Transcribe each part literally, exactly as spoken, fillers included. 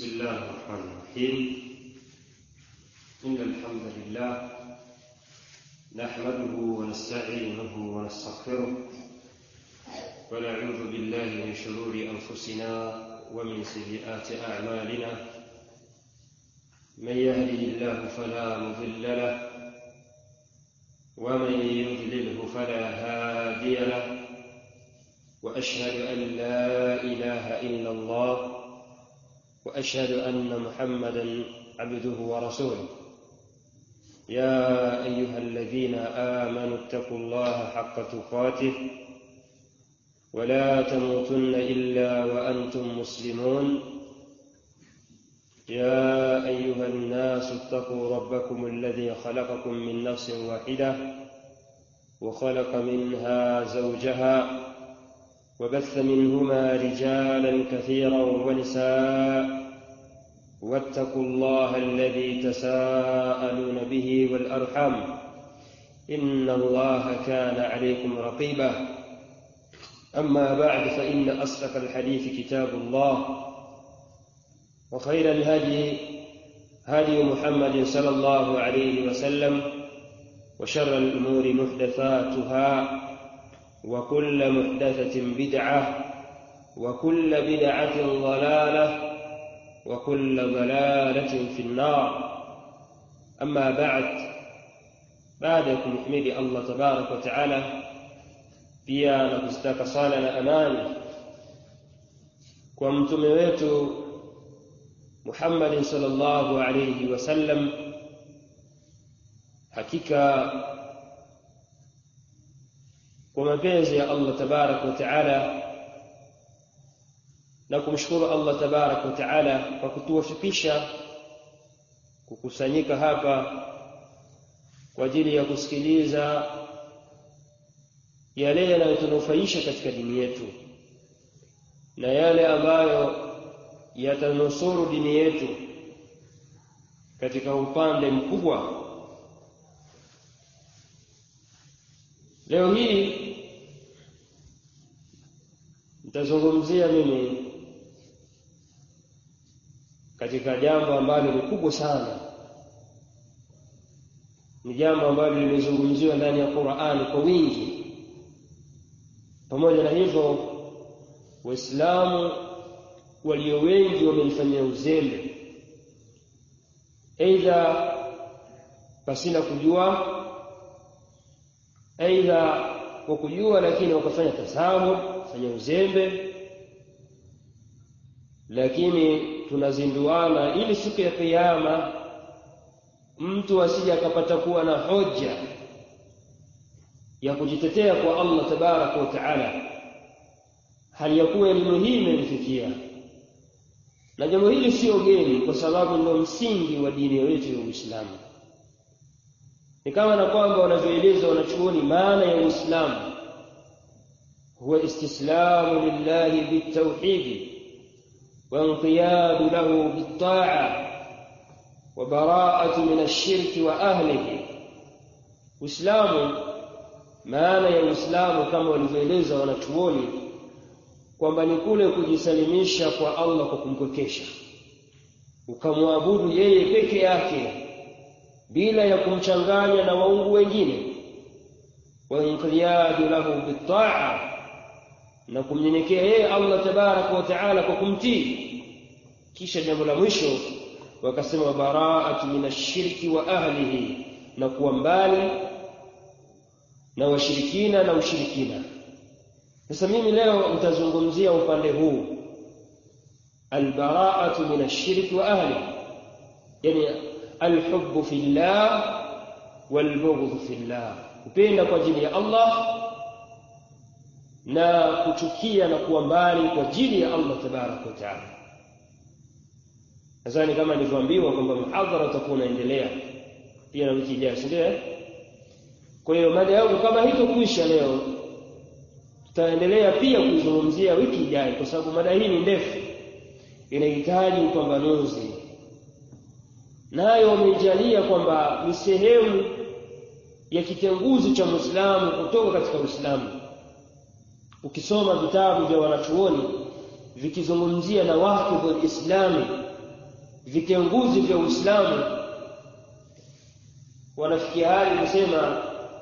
بسم الله الرحمن الرحيم. إن الحمد لله نحمده ونستعينه ونستغفره ونعوذ بالله من شرور أنفسنا ومن سيئات أعمالنا. من يهده الله فلا مضل له ومن يضلله فلا هادي له، وأشهد أن لا إله إلا الله وأشهد أن محمدا عبده ورسوله. يا أيها الذين آمنوا اتقوا الله حق تقاته ولا تموتن إلا وأنتم مسلمون. يا أيها الناس اتقوا ربكم الذي خلقكم من نفس واحدة وخلق منها زوجها وبث منهما رجالا كثيرا ونساء، واتقوا الله الذي تساءلون به والأرحام إن الله كان عليكم رقيبا. أما بعد، فإن أصدق الحديث كتاب الله، وخير الهدي هدي محمد صلى الله عليه وسلم، وشر الأمور محدثاتها، وكل محدثة بدعة، وكل بدعة ضلالة، وكل ضلالة في النار. أما بعد، بعدكم نحمد الله تبارك وتعالى pia na kustaka sala na amani kwa mtume wetu Muhammad sallallahu alayhi wasallam. Hakika kwa mapenzi ya Allah tabarak wa taala na kumshukuru Allah tabarak wa taala kwa kutuwafikisha kukusanyika hapa kwa ajili ya kusikiliza yale yanayotunufaisha katika dini yetu na yale ambayo yatanusuru dini yetu katika upande mkubwa. Leo hii nitazungumzia mimi katika jambo ambalo ni kubwa sana. Ni jambo ambalo limezungumziwa ndani ya Qur'ani kwa wingi. Pamoja na hivyo, Waislamu walio wengi wamelifanyia uzembe, aidha pasina kujua, aidha kwa kujua lakini wakafanya tasahul, fanya uzembe. Lakini tunazinduana ili siku ya Kiyama mtu asije akapata kuwa na hoja ya kujitetea kwa Allah tabaraka wa taala, hali ya kuwa elimu hii imenifikia. Na jambo hili sio geni, kwa sababu ndio msingi wa dini yetu ya Uislamu. Ni kama na kwamba wanavyoeleza wanachuoni maana ya Uislamu, huwa istislamu lillahi bitawhid wa inqiyadu lahu bitta'a wa bara'atu min ash-shirki wa ahlihi. Uislamu, maana ya Uislamu kama walivyoeleza wanachuoni kwamba ni kule kujisalimisha kwa Allah kwa kumpwekesha, ukamwabudu yeye peke yake bila ya kumchanganya na waungu wengine, wa inqiyadu lahu bitta'a, na kumnyenyekea yeye Allah tabaraka wa taala kwa kumtii. Kisha jambo la mwisho wakasema bara'atu minash-shirki wa ahlihi, na kuwa mbali na washirikina na ushirikina. Sasa mimi leo nitazungumzia upande huu, albara'atu minash-shirki wa ahlihi, yani alhubbu fillah walbughdhu fillah, kupenda kwa ajili ya Allah na kuchukia na kuwa mbali kwa ajili ya Allah tabaraka wa taala. Nadhani kama nilivyoambiwa kwamba muhadhara utakuwa unaendelea pia na wiki ijayo, ndio. Kwa hiyo mada yangu kama hito kuisha leo, tutaendelea pia kuzungumzia wiki ijayo, kwa sababu mada hii ni ndefu, inahitaji upambanuzi. Nayo wamejalia kwamba ni sehemu ya kitenguzi cha Muislamu kutoka katika Uislamu. Ukisoma vitabu vya wanachuoni vikizungumzia na waqidul islami, vitenguzi vya Uislamu wanafikia hali kusema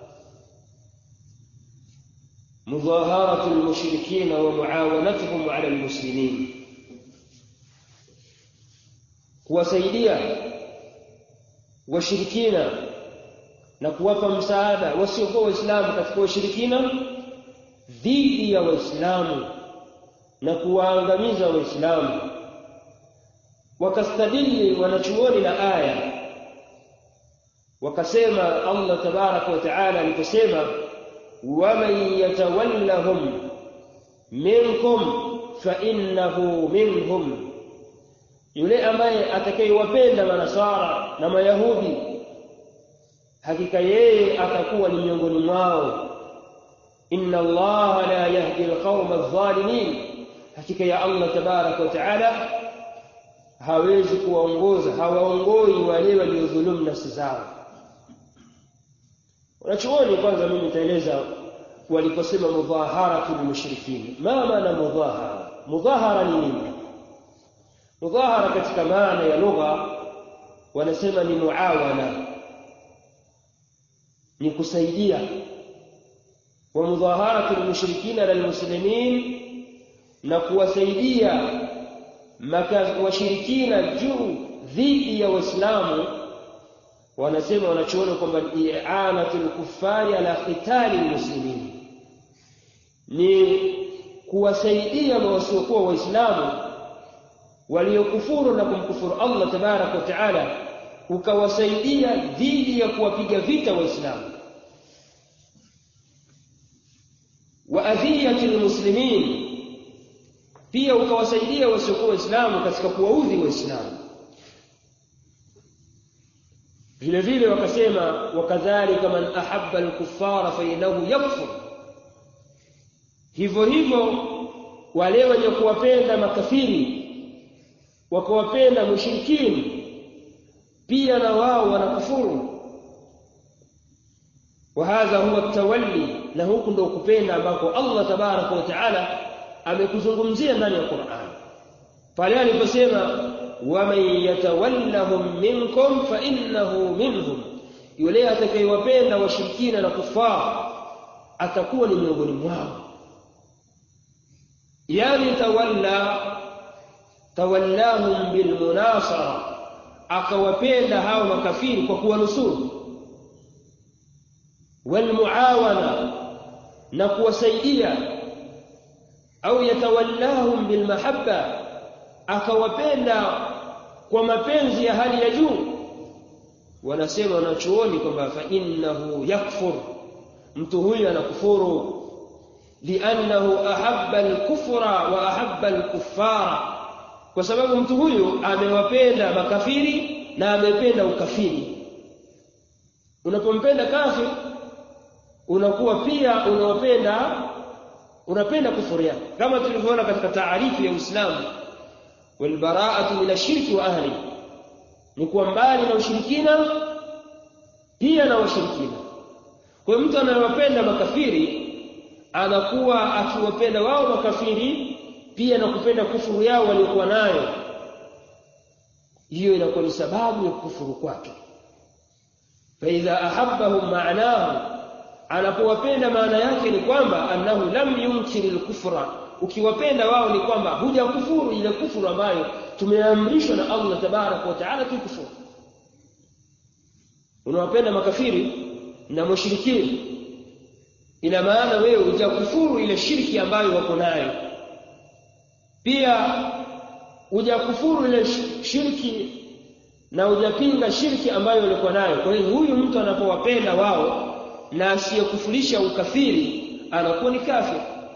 mudhaharatu al-mushrikeen wa muawanatuhum 'ala al-muslimin, kuwasaidia washirikina na kuwapa msaada wasiokuwa waislamu katika washirikina dhidi ya waislamu na kuwaangamiza waislamu. Wakastadili wanachuoni na aya, wakasema Allah tabaraka wa taala aliposema waman yatawallahum minkum fa innahu minhum, yule ambaye atakayewapenda manasara na mayahudi hakika yeye atakuwa ni miongoni mwao. inna Allah la yahdi alqawma adh-dhalimin, hakika ya Allah tabaraka wa taala hawezi kuwaongoza, hawaongoi wale waliodhulumu nafsi zao. Wanachuoni kwanza mimi nitaeleza waliposema mudhaharatu lilmushrikin, ma maana mudhahara? Mudhahara ni nini? Mudhahara katika maana ya lugha wanasema ni muawana, ni kusaidia. Wa mudhaharatu lilmushrikin ala almuslimin, na kuwasaidia washirikina juu dhidi ya waislamu. Wanasema wanachoona kwamba i'anatul kuffari ala qitali almuslimin, ni kuwasaidia wasiokuwa waislamu waliokufuru na kumkufuru Allah tabaraka wa taala, ukawasaidia dhidi ya kuwapiga vita waislamu. Wa adhiyatul muslimin, pia ukawasaidia wasiokuwa waislamu katika kuwaudhi waislamu. vile vile wakasema wakadhalika man ahabba al-kuffara fa innahu yakfur, hivyo hivyo wale wenye kuwapenda makafiri wakawapenda mushrikini pia na wao wanakufuru. wa hadha huwa at-tawalli, na huku ndio kupenda ambako Allah tabaraka wa taala amekuzungumzia ndani ya Qur'an pale aliposema waman yatawallahum minkum fa innahu minhum, yule atakayewapenda washirikina na kufara atakuwa ni miongoni mwao. Yani tawalla tawallahum bilmunasara, akawapenda hao makafiri kwa kuwanusuru, walmuawana, na kuwasaidia, au yatawallahum bilmahabba, akawapenda kwa mapenzi ya hali ya juu. Wanasema wanachuoni kwamba fa innahu yakfur, mtu huyu anakufuru, li'annahu ahabba al-kufra wa ahabba al-kuffara, kwa sababu mtu huyu amewapenda makafiri na amependa ukafiri. Unapompenda kafiri unakuwa pia unawapenda unapenda kufuru yake, kama tulivyoona katika taarifu ya Uislamu, wal bara'atu min ash-shirki wa ahli, ni kuwa mbali na ushirikina pia na washirikina. Kwa mtu anayewapenda makafiri anakuwa akiwapenda wao makafiri pia na kupenda kufuru yao waliokuwa nayo, hiyo inakuwa ni sababu ya kufuru kwake. fa idha ahabbahum ma'nahu, anapowapenda maana yake ni kwamba annahu lam yunkir al-kufra, ukiwapenda wao ni kwamba hujakufuru ile kufuru ambayo tumeamrishwa na Allah tabaraka wa taala tukufuru. Unawapenda makafiri na mushrikini, ina maana wewe hujakufuru ile shirki ambayo wako nayo, pia hujakufuru ile shirki na hujapinga shirki ambayo walikuwa nayo. Kwa hiyo huyu mtu anapowapenda wao na asiyekufurisha ukafiri anakuwa ni kafir.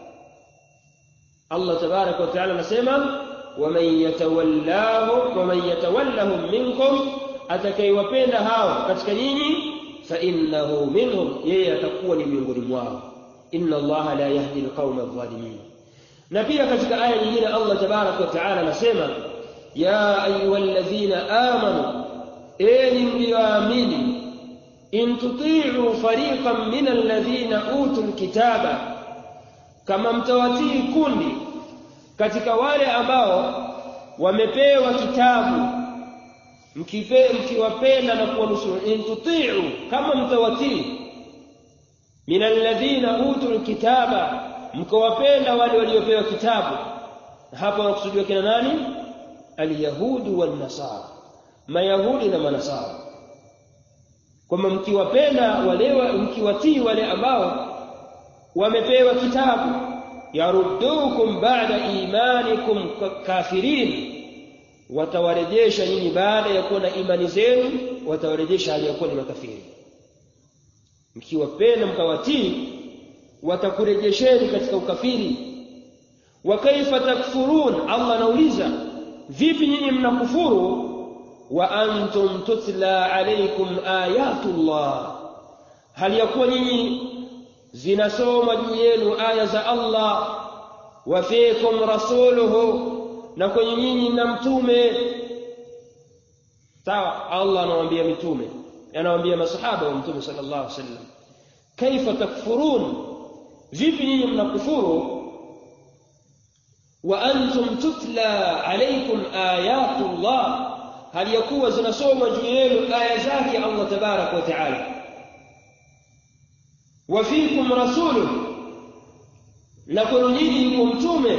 Allah tabaraka wa taala anasema waman yatawallahu waman yatawallahum minkum, atakayewapenda hao katika nyinyi fa innahu minhum, yeye atakuwa ni miongoni mwao. inna Allaha la yahdi alqawma adh-dhalimin. Na pia katika aya nyingine Allah tabaraka wa taala anasema ya ayyuhalladhina amanu, enyi mlioamini, in tuti'u fariqan min alladhina utul kitaba, kama mtawatii kundi katika wale ambao wamepewa kitabu, mkipe mkiwapenda na kuwanusuru in tuti'u kama mtawatii min alladhina utul kitaba mkawapenda wale waliopewa kitabu hapa wanakusudiwa kina nani alyahudi wan nasara mayahudi na manasara kwamba mkiwapenda wale mkiwatii wale ambao wamepewa kitabu yaruddukum ba'da imanikum kafirin watawarejesha nyinyi baada ya kuwa na imani zenu watawarejesha hali ya kuwa ni makafiri mkiwapenda mkawatii watakurejesheni katika ukafiri wa kaifa takfurun Allah anauliza vipi nyinyi mnakufuru wa antum tutla alaykum ayatullah hali ya kuwa nyinyi zinasoma juu yenu aya za Allah wa fiikum rasuluhu na kwenye nyinyi na mtume sawa Allah anawaambia mitume anawaambia masahaba wa mtume sallallahu alaihi wasallam kaifa takfurun vipi nyinyi mnakufuru wa antum tutla alaykum ayatullah hali yakuwa zinasoma juu yenu aya zake Allah tabarak wa taala wa fiikum rasuluhu na kwenye nyinyi yuko mtume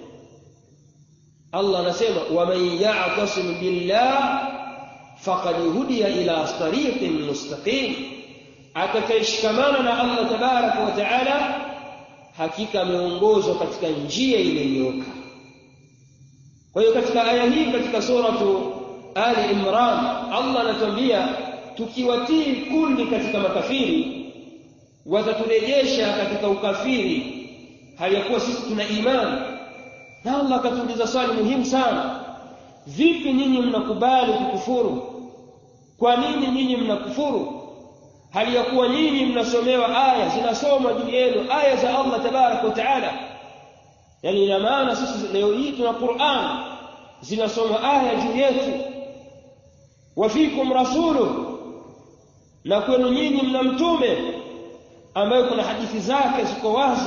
Allah anasema wa man ya'tasim billah faqad hudiya ila tariqin mustaqim atakayeshikamana na Allah tabarak wa taala hakika ameongozwa katika njia iliyonyooka kwa hiyo katika aya hii katika suratu Ali Imran Allah anatuambia tukiwatii kundi katika makafiri wataturejesha katika ukafiri hali ya kuwa sisi tuna imani na Allah akatuuliza swali muhimu sana vipi nyinyi mnakubali kukufuru kwa nini nyinyi mnakufuru hali ya kuwa nyinyi mnasomewa aya zinasoma juu yenu aya za Allah tabarak wa taala yani ina maana sisi leo hii tuna Qur'an zinasoma aya juu yetu wa fiikum rasuluhu na kwenu nyinyi mna mtume ambaye kuna hadithi zake ziko wazi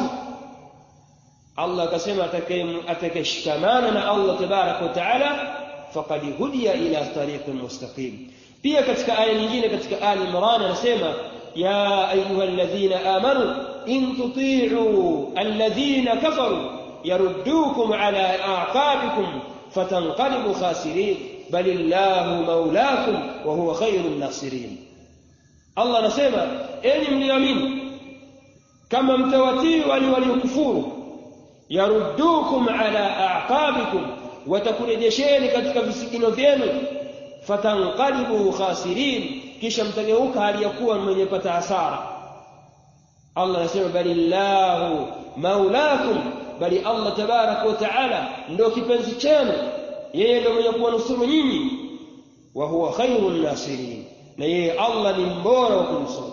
Allah akasema atakayeshikamana na Allah tabarak wa taala faqad hudiya ila tariqin mustaqim pia katika aya nyingine katika Ali Imran anasema ya ayyuhalladhina amanu in tuti'u alladhina kafaru yaruddukum ala a'qabikum fatanqalibu khasirin balillahu mawlaakum wa huwa khayrun nasirin Allah anasema enyi mlioamini kama mtawatii wale waliokufuru yaruddukum ala a'qabikum watakurejesheni katika visigino vyenu fatanqalibu khasirin kisha mtageuka hali ya kuwa mwenye pata hasara Allah anasema balillahu maulakum bali Allah tabarak wa taala ndio kipenzi chenu yeye ndio mwenye kuwanusuru nyinyi wa huwa khairun nasirin na yeye Allah ni mbora wa kunusuru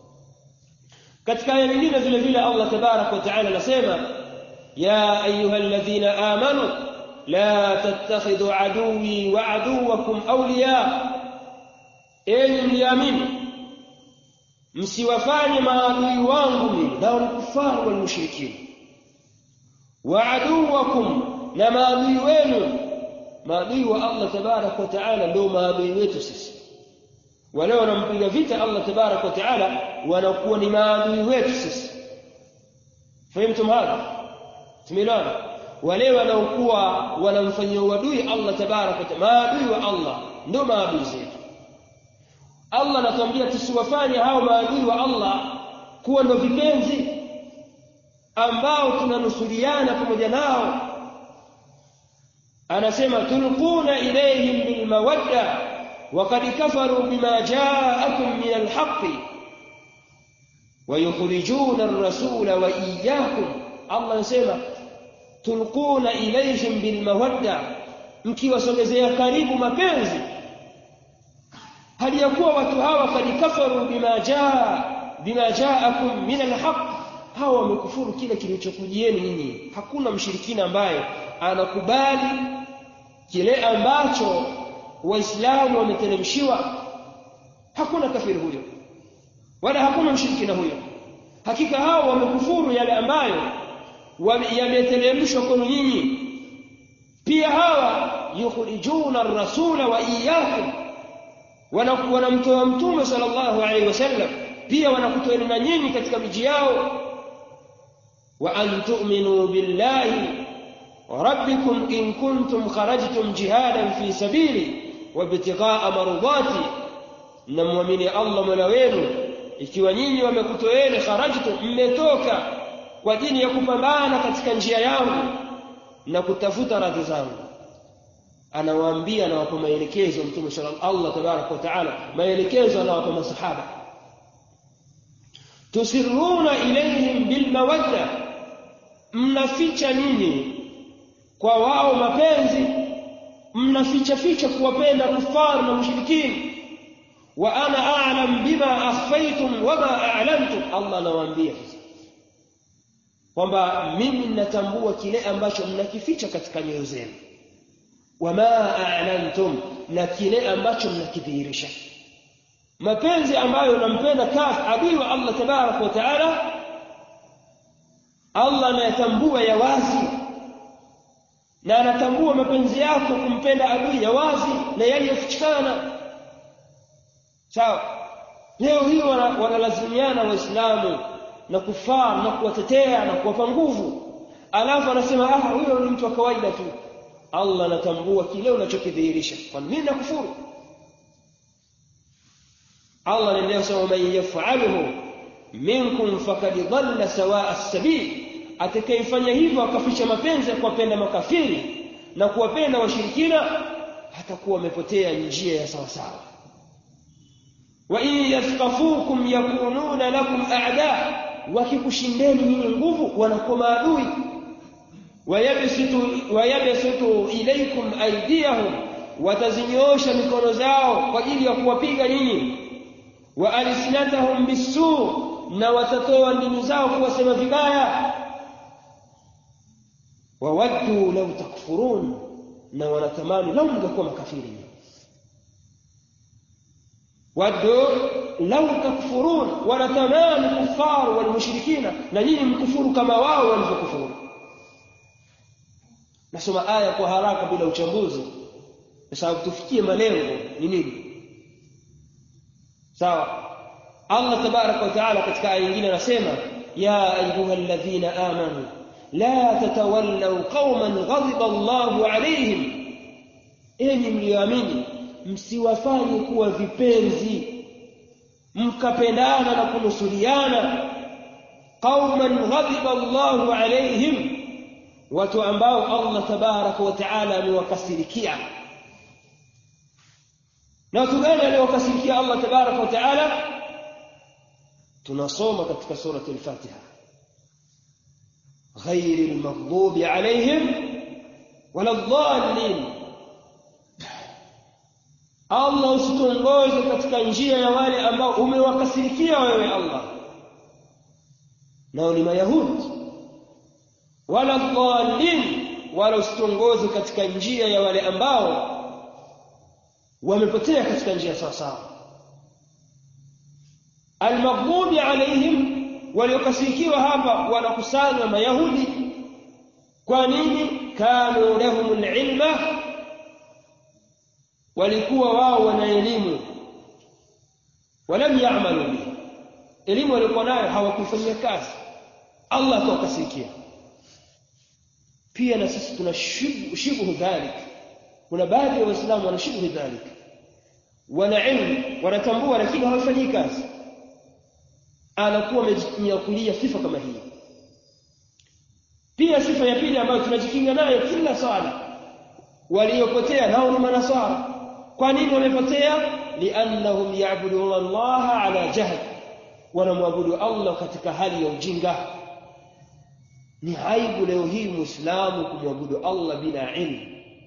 katika aya nyingine vile vile Allah tabarak wa taala anasema ya ayyuhalladhina amanu la tattakhidhu aduwwi wa aduwwakum awliya enyi mliamini msiwafanye maadui wangu mimi na wakufaru wal mushrikina wa aduwwakum na maadui wenu maadui wa Allah tabarak wa taala ndio maadui wetu sisi wale wanampiga vita Allah tabarak wa taala wanakuwa ni maadui wetu sisi fahamtum hapa tumeelewana wale wanaokuwa wanamfanyia uadui Allah tabarak wa taala maadui wa Allah ndio maadui zetu Allah anatuambia tusiwafanye hao maadui wa Allah kuwa ndio vipenzi ambao tunanusuriana pamoja nao anasema tulquna ilayhim bil mawadda wa qad kafaru bima ja'akum min al haqqi wa yukhrijuna ar-rasula wa iyyakum Allah anasema tulquna ilayhim bil mawadda mkiwasogezea karibu mapenzi hali ya kuwa watu hawa qad kafaru bima jaa bima ja'akum min al haqq hawa wamekufuru kile kilichokujieni nyinyi hakuna mshirikina ambaye anakubali kile ambacho waislamu wameteremshiwa hakuna kafiri huyo wala hakuna mshirikina huyo hakika hao wamekufuru yale ambayo yameteremshwa kwenu nyinyi pia hawa yukhrijuna ar-rasula wa iyyakum wanamtoa mtume sallallahu alaihi wasallam, pia wanakutoeni na nyinyi katika miji yao. wa an tu'minu billahi rabbikum in kuntum kharajtum jihadan fi sabili wa ibtigha'a mardati, na muamini Allah mola wenu ikiwa nyinyi wamekutoeni, kharajtum, mmetoka kwa ajili ya kupambana katika njia yangu na kutafuta radhi zangu. Anawaambia na wapa maelekezo mtume sallallahu Allah tabaraka wa taala, maelekezo anawapa masahaba. tusirruna ilayhim bil mawadda, mnaficha nini kwa wao mapenzi, mnaficha ficha kuwapenda kufaru na mushrikini. wa ana a'lam bima akhfaytum wa ma a'lantum, Allah anawaambia kwamba mimi ninatambua kile ambacho mnakificha katika nyoyo zenu, wama a'lantum, na kile ambacho mnakidhihirisha. Mapenzi ambayo unampenda kaf adui wa Allah tabaraka wa taala, Allah anayatambua ya wazi, na anatambua mapenzi yako kumpenda adui ya wazi na yaliyofichikana. Sawa, leo hii wanalazimiana waislamu na kufaa na kuwatetea na kuwapa nguvu, alafu anasema ah, huyo ni mtu wa kawaida tu. Allah anatambua kile unachokidhihirisha. Kwa nini nakufuru? Allah anaendelea kusema man yaf'aluhu minkum faqad dhalla sawa'a as-sabil, atakayefanya hivyo akaficha mapenzi ya kuwapenda makafiri na kuwapenda washirikina, hatakuwa amepotea njia ya sawa sawa. wa in yathqafukum yakununa lakum a'da, wakikushindeni nyinyi nguvu wanakuwa maadui. wayabsitu wayabsitu ilaykum aydiyahum, watazinyosha mikono zao kwa ajili ya kuwapiga nyinyi. wa alsinatahum bisu, na watatoa ndimi zao kuwasema vibaya. wawaddu law takfurun, na wanatamani lau mngekuwa makafiri. waddu law takfurun, wanatamani kufaru wal mushrikina na nyinyi mkufuru kama wao walivyokufuru. Nasoma aya kwa haraka bila uchambuzi kwa sababu tufikie malengo ni nini. Sawa, Allah tabaraka wa taala katika aya nyingine anasema ya ayyuhalladhina amanu la tatawallaw qauman ghadiba Allahu alayhim, enyi mlioamini msiwafanye kuwa vipenzi mkapendana na kunusuriana. qauman ghadiba Allahu alayhim, watu ambao Allah tabaraka wa taala amewakasirikia. na watu gani aliowakasirikia Allah tabaraka wa taala? tunasoma katika surati al-Fatiha, ghayril maghdubi alayhim wala dhalin. Allah usituongoze katika njia ya wale ambao umewakasirikia wewe Allah, nao ni Mayahudi. wala dhalin, wala usituongoze katika njia ya wale ambao wamepotea katika njia sawa sawa. Al-maghdubi alayhim, waliokasirikiwa hapa wanakusanywa Mayahudi. Kwa nini? kanu lahumul ilma, walikuwa wao wana elimu, walam ya'malu bihi, elimu walikuwa nayo hawakufanyia kazi. Allah akawakasirikia. Pia na sisi tuna shibhu dhalik, kuna baadhi ya waislamu wana shibhu dhalik, wana ilmu wanatambua lakini hawafanyi kazi. Anakuwa amejinyakulia sifa kama hii. Pia sifa ya pili ambayo tunajikinga nayo kila sala, waliopotea nao ni manasara. Kwa nini wamepotea? liannahum ya'buduna Allah ala jahl, wanamwabudu Allah katika hali ya ujinga. Ni aibu leo hii muislamu kumwabudu Allah bila ilmu.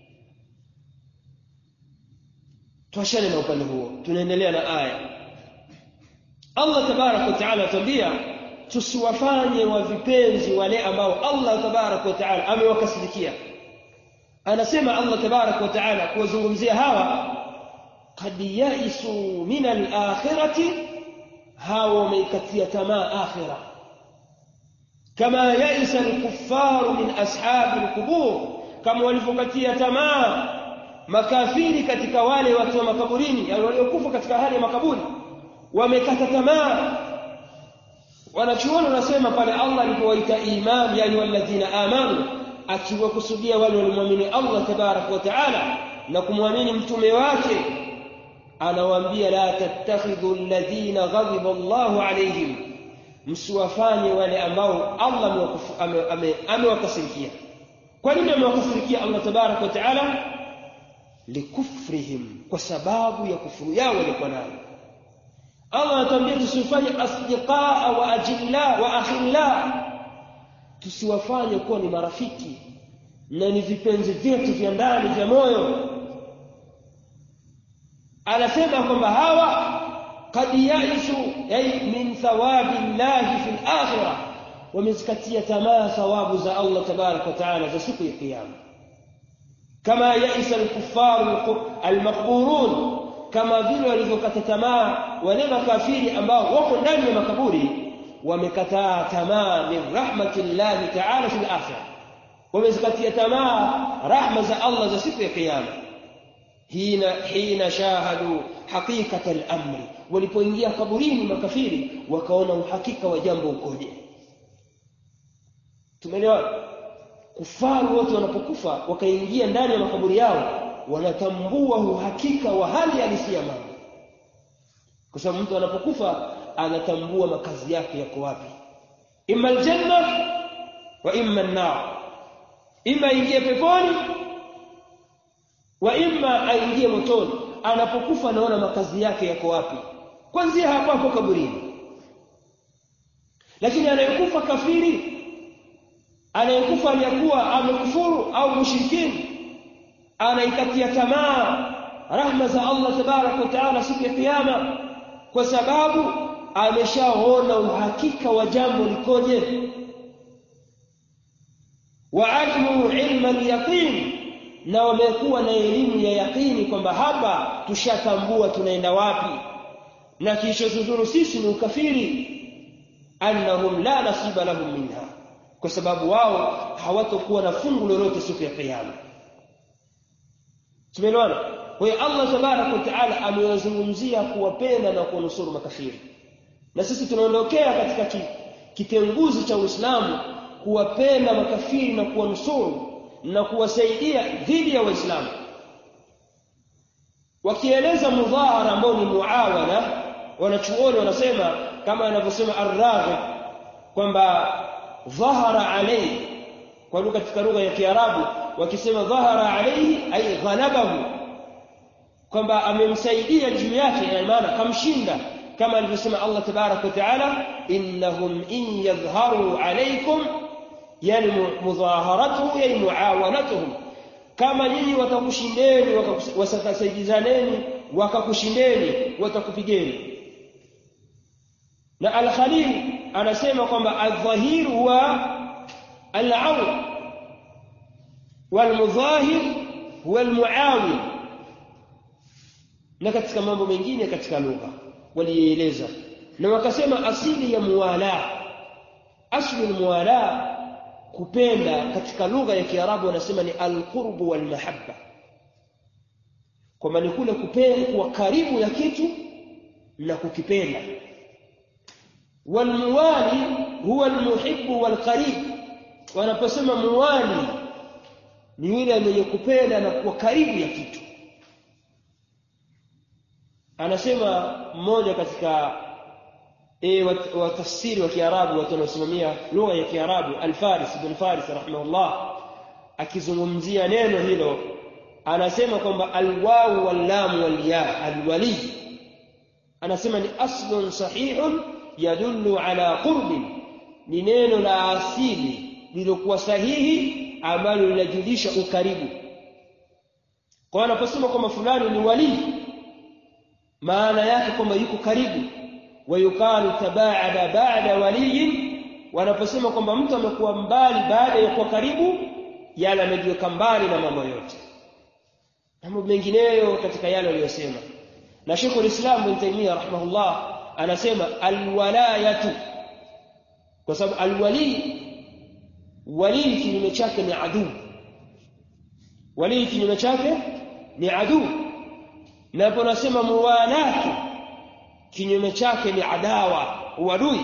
Tuachane na upande huo, tunaendelea na aya. Allah tabaraka wa taala atambia tusiwafanye wa vipenzi wale ambao Allah tabaraka wa taala amewakasirikia. Anasema Allah tabaraka wa taala kuwazungumzia hawa, qad yaisu min al-akhirati, hawa wameikatia tamaa akhirah, kama yaisa al-kuffaru min ashabi al-qubur, kama walivyokatia tamaa makafiri katika wale watu wa makaburini waliokufa katika hali ya makaburi wamekata tamaa. Wanachuoni wanasema pale Allah alipowaita imani, ya ayyuhalladhina amanu, akiwakusudia wale waliomwamini Allah tabarak wa taala na kumwamini mtume wake, anawaambia la tattakhidhu alladhina ghadiba Allahu alayhim, msiwafanye wale ambao Allah amewakasirikia. Kwa nini amewakasirikia Allah tabarak wa taala? Likufrihim, kwa sababu ya kufuru yao walikuwa nayo. Allah anatuambia tusifanye asdiqaa wa ajilla wa akhilla, tusiwafanye kuwa ni marafiki na ni vipenzi vyetu vya ndani vya moyo. Anasema kwamba hawa kad yaisu ay min thawabi llahi fil akhirah, wamezikatia tamaa thawabu za Allah tabarak wa taala za siku ya kiyama. Kama yaisa al-kuffar al-maqburun, kama vile walivyokata tamaa wale makafiri ambao wako ndani ya makaburi, wamekataa tamaa min rahmatillahi ta'ala fil akhirah, wamezikatia tamaa rahma za Allah za siku ya kiyama. hina hina shahadu haqiqata al-amri, walipoingia kaburini makafiri wakaona uhakika wa jambo ukoje. Tumeelewa? Kufaru wote wanapokufa wakaingia ndani ya makaburi yao, wanatambua uhakika wa hali halisi ya mambo, kwa sababu mtu anapokufa anatambua makazi yake yako wapi, imma aljanna wa imma an-nar, imma ingie peponi wa imma aingie motoni. Anapokufa anaona makazi yake yako wapi kwanza hapa hapo kaburini. Lakini anayekufa kafiri, anayekufa aliyakuwa amekufuru au mushrikini, anaikatia tamaa rahma za Allah tabarak wa taala siku ya kiyama, kwa sababu ameshaona uhakika wa jambo likoje. Wa alimu ilma al-yaqin, na wamekuwa na elimu ya yaqini kwamba hapa tushatambua tunaenda wapi, na kilichozuru sisi ni ukafiri. Annahum la nasiba lahum minha, kwa sababu wao hawatakuwa na fungu lolote siku ya kiyama. Tumeelewana? Kwa hiyo Allah tabarak wa taala amewazungumzia kuwapenda na kuwanusuru makafiri, na sisi tunaondokea katika kitenguzi cha Uislamu kuwapenda makafiri na kuwanusuru na kuwasaidia dhidi ya Waislamu. Wakieleza mudhahara ambao ni muawana, wanachuoni wanasema kama anavyosema Ar-Raghib kwamba dhahara alayhi, kwa lugha katika lugha ya Kiarabu wakisema dhahara alayhi ay ghalabahu, kwamba amemsaidia juu yake, yani maana kamshinda, kama alivyosema Allah tabarak wa taala innahum in yadhharu alaykum, yani mudhaharatuhu yani muawanatuhum, kama nyinyi watakushindeni wakasaidizaneni wakakushindeni watakupigeni. Na Al-Khalil anasema kwamba adh-dhahir huwa al-awn wal-mudhahir huwa al-muawin, na katika mambo mengine katika lugha walieleza. Na wakasema asili ya muwala, asli al-muwala kupenda katika lugha ya Kiarabu wanasema ni al-qurb wal-mahabba, kwa maana kule kupenda kuwa karibu ya kitu na kukipenda. Wal-muwali huwa al-muhib wal-qarib, wanaposema muwali ni yule mwenye kupenda na kuwa karibu ya kitu. Anasema mmoja katika e wa tafsiri wa Kiarabu, watu wanaosimamia lugha ya Kiarabu, Al-Faris ibn Faris rahimahullah, akizungumzia neno hilo anasema kwamba al-wawu wal-lam wal-ya al-wali, anasema ni aslun sahihun yadullu ala qurbin, ni neno la asili lilokuwa sahihi ambalo linajulisha ukaribu. Kwa anaposema kwamba fulani ni wali, maana yake kwamba yuko karibu. Wayuqalu tabaada ba'da waliyin, wanaposema kwamba mtu amekuwa mbali baada ya kuwa karibu, yale amejiweka mbali na mambo yote na mambo mengineyo katika yale aliyosema. Na Sheikh al-Islam Ibn Taymiyyah rahimahullah anasema alwalayatu, kwa sababu alwali, wali kinyume chake ni adui, wali kinyume chake ni adui. Na hapo nasema muwalatu kinyume chake ni adawa, uadui.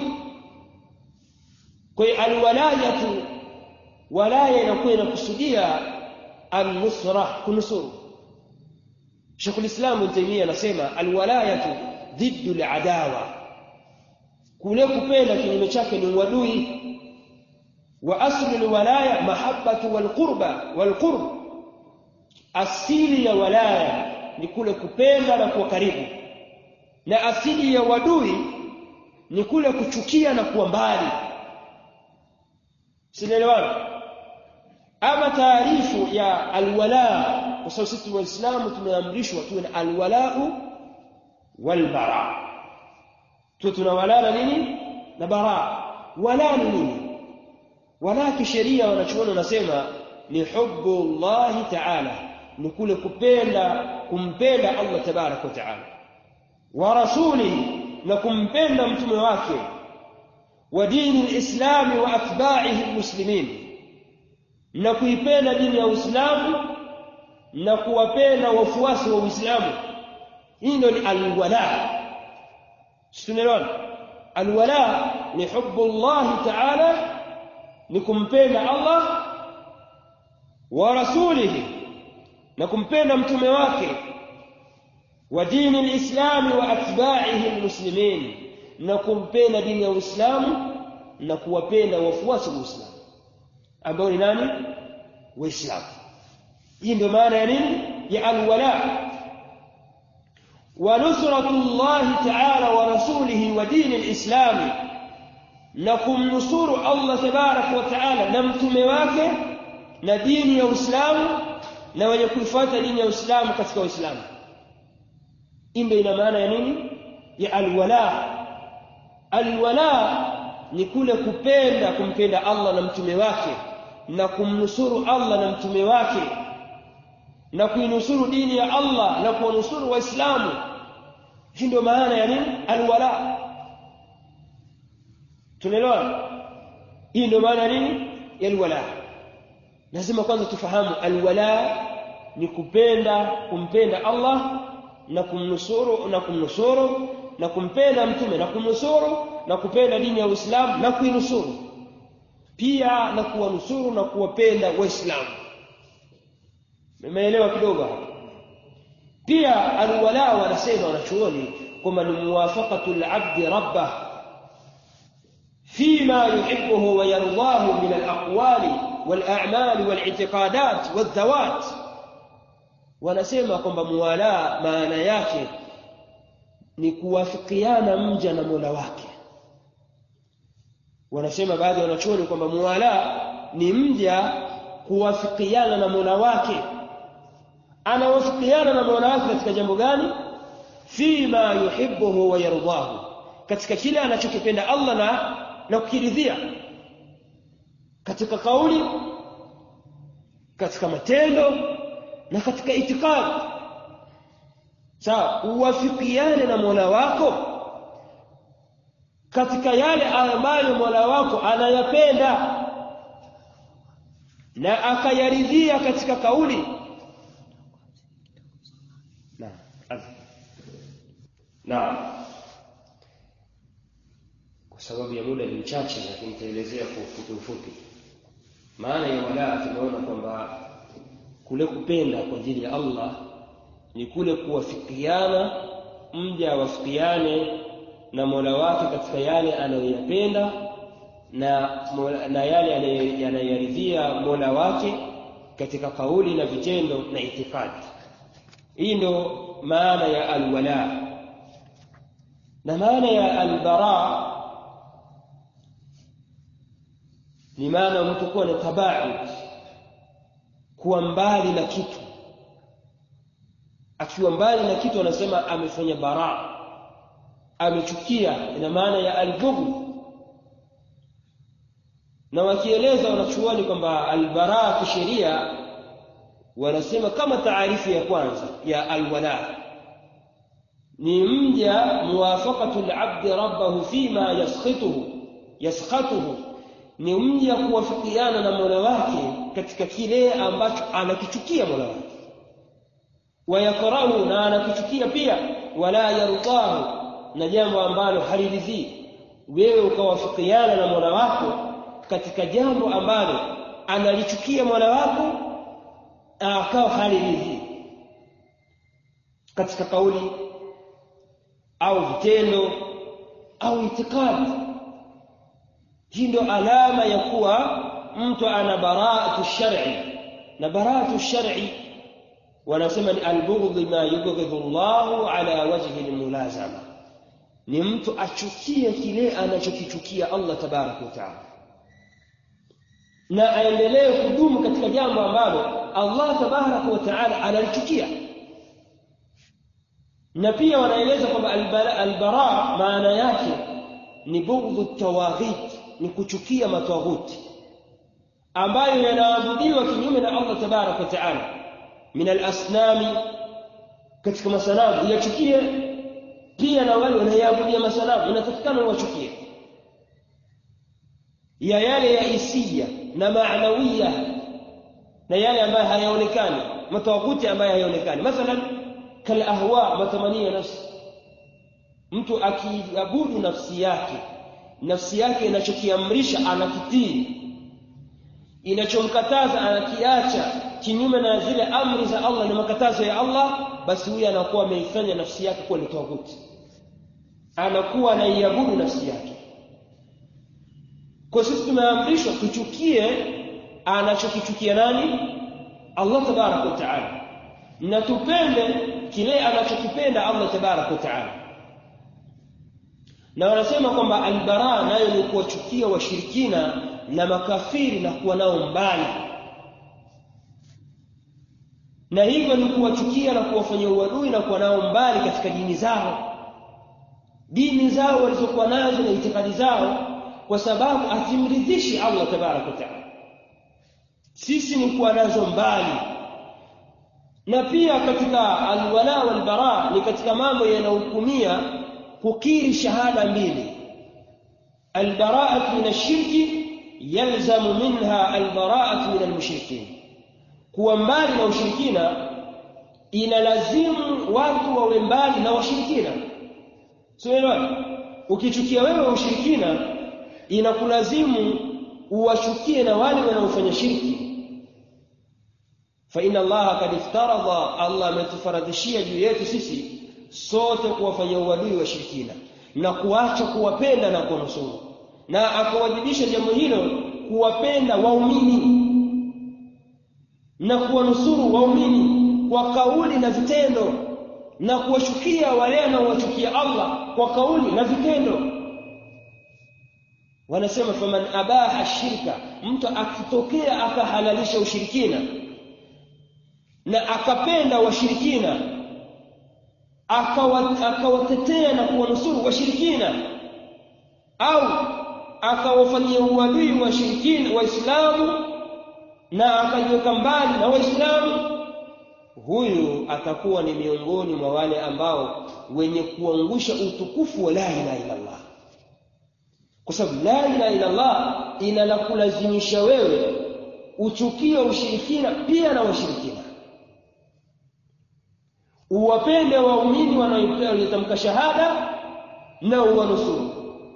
Kwa hiyo alwalayatu, walaya inakuwa inakusudia an-nusra, kunusuru. Sheikh al-Islam Ibn Taymiyyah anasema alwalayatu dhiddu al-adawa, kule kupenda kinyume chake ni uadui. Wa aslu al-walaya mahabbatu wal-qurba wal-qurb, asili ya walaya ni kule kupenda na kuwa karibu, na asili ya wadui ni kule kuchukia na kuwa mbali. Sinaelewana? Ama taarifu ya alwala, kwa sababu sisi waislamu tumeamrishwa tuwe na alwalau walbara. Tu tunawala na nini? Na bara. Wala ni nini? Wala kisheria wanachuoni wanasema ni hubbu Allah ta'ala, ni kule kupenda, kumpenda Allah tabaraka wa ta'ala, wa rasulihi, na kumpenda mtume wake, wa dini al-islami wa atba'ihi al-muslimin, na kuipenda dini ya Uislamu na kuwapenda wafuasi wa Uislamu. Hii ndio ni alwala. Tunaelewana? Alwala ni hubbu Allah ta'ala, ni kumpenda Allah, wa rasulihi, na kumpenda mtume wake, wa dini al-islami wa atba'ihi al-muslimin, na kumpenda dini ya Uislamu na kuwapenda wafuasi wa Uislamu ambao ni nani? Waislamu. Hii ndio maana ya nini? Ya alwala. Wa nusratullah ta'ala wa rasulihi wa dini al-islami, na kumnusuru Allah tabaraka wa ta'ala na mtume wake na dini ya Uislamu na wenye kuifuata dini ya Uislamu katika Uislamu. Hii ndio ina maana ya nini? Ya alwala. Alwala ni kule kupenda, kumpenda Allah na mtume wake, na kumnusuru Allah na mtume wake, na kuinusuru dini ya Allah na kuwanusuru waislamu. Hii ndio maana ya nini? Alwala. Tunaelewa? Hii ndio maana ya nini? Ya alwala. Lazima kwanza tufahamu alwala ni kupenda, kumpenda Allah na kumnusuru na kumnusuru na kumpenda mtume na kumnusuru na kupenda dini ya Uislamu na kuinusuru pia na kuwanusuru na kuwapenda waislamu. Mmeelewa kidogo hapo? Pia alwala wanasema wanachuoni kwamba ni muwafaqatu al-'abd rabbah fima yuhibbuhu wa yardahu min al-aqwali wal-a'mal wal-i'tiqadat wal-dhawat. Wanasema kwamba muwala maana yake ni kuwafikiana mja na Mola wake. Wanasema baadhi ya wanachuoni kwamba muwala ni mja kuwafikiana na Mola wake. Anawafikiana na Mola wake katika jambo gani? Fima yuhibbuhu wa yardahu, katika kile anachokipenda Allah na na kukiridhia, katika kauli, katika matendo na katika itikadi. Sawa, uwafikiane na Mola wako katika yale ambayo Mola wako anayapenda na akayaridhia katika kauli. Naam. Naam. Kwa sababu ya muda ni mchache, lakini nitaelezea kwa ufupi ufupi. Maana ya wala tunaona kwamba kule kupenda kwa ajili ya Allah ni kule kuwafikiana, mja wafikiane na Mola wake katika yale anayoyapenda na na yale anayoyaridhia Mola wake katika kauli na vitendo na itikadi. Hii ndio maana ya alwala. Na maana ya albara ni maana mtu kuwa na tabaud, kuwa mbali na kitu. Akiwa mbali na kitu anasema amefanya bara, amechukia. Ina maana ya albughd. Na wakieleza wanachuoni kwamba albara kisheria wanasema kama taarifu ya kwanza ya alwala ni mja muwafaqatu al-'abd rabbahu fima yaskhituhu yaskhatuhu, ni mja kuwafikiana na Mola wake katika kile ambacho anakichukia Mola wake. wayakrahu na anakichukia pia, wala yardahu na jambo ambalo haridhii, wewe ukawafikiana na Mola wako katika jambo ambalo analichukia Mola wako akawa haridhii katika kauli au vitendo au itikadi. Hii ndio alama ya kuwa mtu ana baraatu shar'i, na baraatu shar'i wanasema ni albughdh ma yubghidhu Allahu ala wajhi almulazama, ni mtu achukie kile anachokichukia Allah tabaraka wa taala, na aendelee kudumu katika jambo ambalo Allah tabaraka wa taala analichukia. Na pia wanaeleza kwamba albara maana yake ni bughdhu tawaghit, ni kuchukia matawaghuti ambayo yanaabudiwa kinyume na Allah tabaraka wa taala, min al-asnami, katika masanamu yachukie, pia na wale wanaoabudia masanamu inatakikana wachukie, ya yale ya hisia na maanawiya na yale ambayo hayaonekani, matawaghuti ambayo hayaonekani. Mathalan kal ahwa, matamanio ya nafsi. Mtu akiabudu nafsi yake, nafsi yake inachokiamrisha anakitii, inachomkataza anakiacha, kinyume na zile amri za Allah na makatazo ya Allah, basi huyu anakuwa ameifanya nafsi yake kuwa ni tawaghuti, anakuwa anaiabudu nafsi yake. Kwa sisi tumeamrishwa tuchukie anachokichukia nani? Allah tabaraka wa taala, na tupende kile anachokipenda Allah tabaraka wa taala. Na wanasema kwamba albara nayo ni kuwachukia washirikina na makafiri na kuwa nao mbali, na hivyo ni kuwachukia na kuwafanyia uadui na kuwa nao mbali katika dini zao, dini zao walizokuwa nazo na itikadi zao, kwa sababu hatimridhishi Allah tabaraka wa taala. Sisi ni kuwa nazo mbali. Na pia katika alwala wal bara ni katika mambo yanayohukumia kukiri shahada mbili, albara'atu min ash-shirki yalzamu minha albara'atu min al-mushrikin. Kuwa mbali na ushirikina inalazimu watu wawe mbali na washirikina. Sio, ukichukia wewe ushirikina inakulazimu uwachukie na wale wanaofanya shirki. Fa inna Allah kad iftaradha, Allah ametufaradhishia juu yetu sisi sote kuwafanyia uadui wa shirikina na kuacha kuwapenda na kuwanusuru, na akawajibisha jambo hilo kuwapenda waumini na kuwanusuru waumini kwa kauli na vitendo, na kuwashukia wale wanaowachukia Allah kwa kauli na vitendo. Wanasema faman abaha shirka, mtu akitokea akahalalisha ushirikina na akapenda washirikina, akawatetea na kuwanusuru washirikina, au akawafanyia uadui washirikina waislamu na akajiweka mbali na waislamu, huyu atakuwa ni miongoni mwa wale ambao wenye kuangusha utukufu wa la ilaha illa Allah. Kwa sababu la ilaha illa Allah inalakulazimisha wewe uchukie ushirikina pia na washirikina, uwapende waumini wanaotamka shahada na uwanusuru.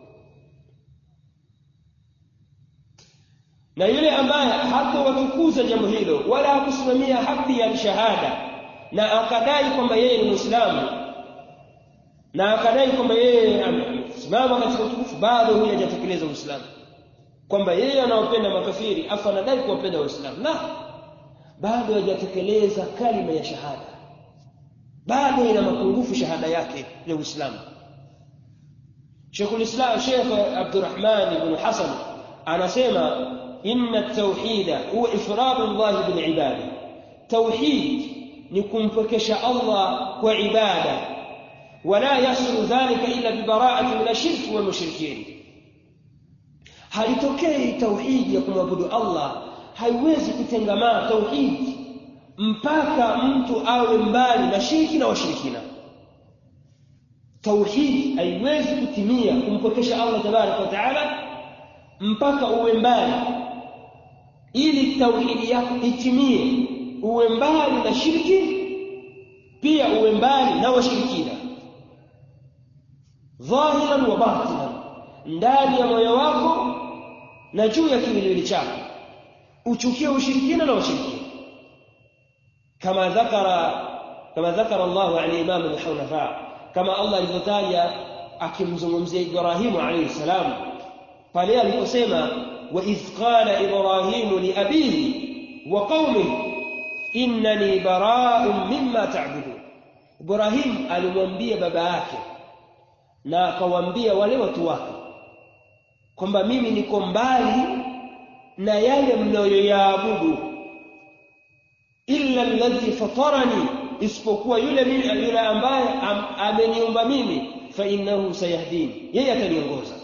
Na yule ambaye hatawatukuza jambo hilo wala hakusimamia haki ya shahada na akadai kwamba yeye ni Muislamu na akadai kwamba yeye amesimama katika utukufu, bado huyo hajatekeleza Uislamu, kwamba yeye anawapenda makafiri afa anadai kuwapenda Waislamu, na bado hajatekeleza kalima ya shahada, bado ina mapungufu shahada yake ya Uislamu. Sheikhul Islam Sheikh Abdurrahman ibn Hasan anasema inna at-tauhid huwa ifradu Allah bil ibada, tauhid ni kumpekesha Allah kwa ibada, wala yasulu dhalika illa bi bara'ati min ash-shirk wal mushrikin. Halitokei tauhid ya kumwabudu Allah, haiwezi kutengamana tauhid mpaka mtu awe mbali na shirki na washirikina. Tauhid haiwezi kutimia kumpokesha Allah tabaraka wa taala mpaka uwe mbali. Ili tauhid yako itimie, uwe mbali na shirki washirikina dhahiran wa batinan, ndani ya moyo wako na juu ya kiwiliwili chako uchukie ushirikina na washirikina, kama dhakara kama dhakara Allah an Imam al-Hunafa, kama Allah alivyotaja akimzungumzia Ibrahim alayhi salam pale aliposema wa idh qala Ibrahim li abihi wa qaumihi innani bara'un mimma ta'budun. Ibrahim alimwambia baba yake na akawaambia wale watu wake kwamba mimi niko mbali na yale mnayoyaabudu, illa alladhi fatarani, isipokuwa yule yule ambaye ameniumba mimi, fa innahu sayahdini, yeye ataniongoza.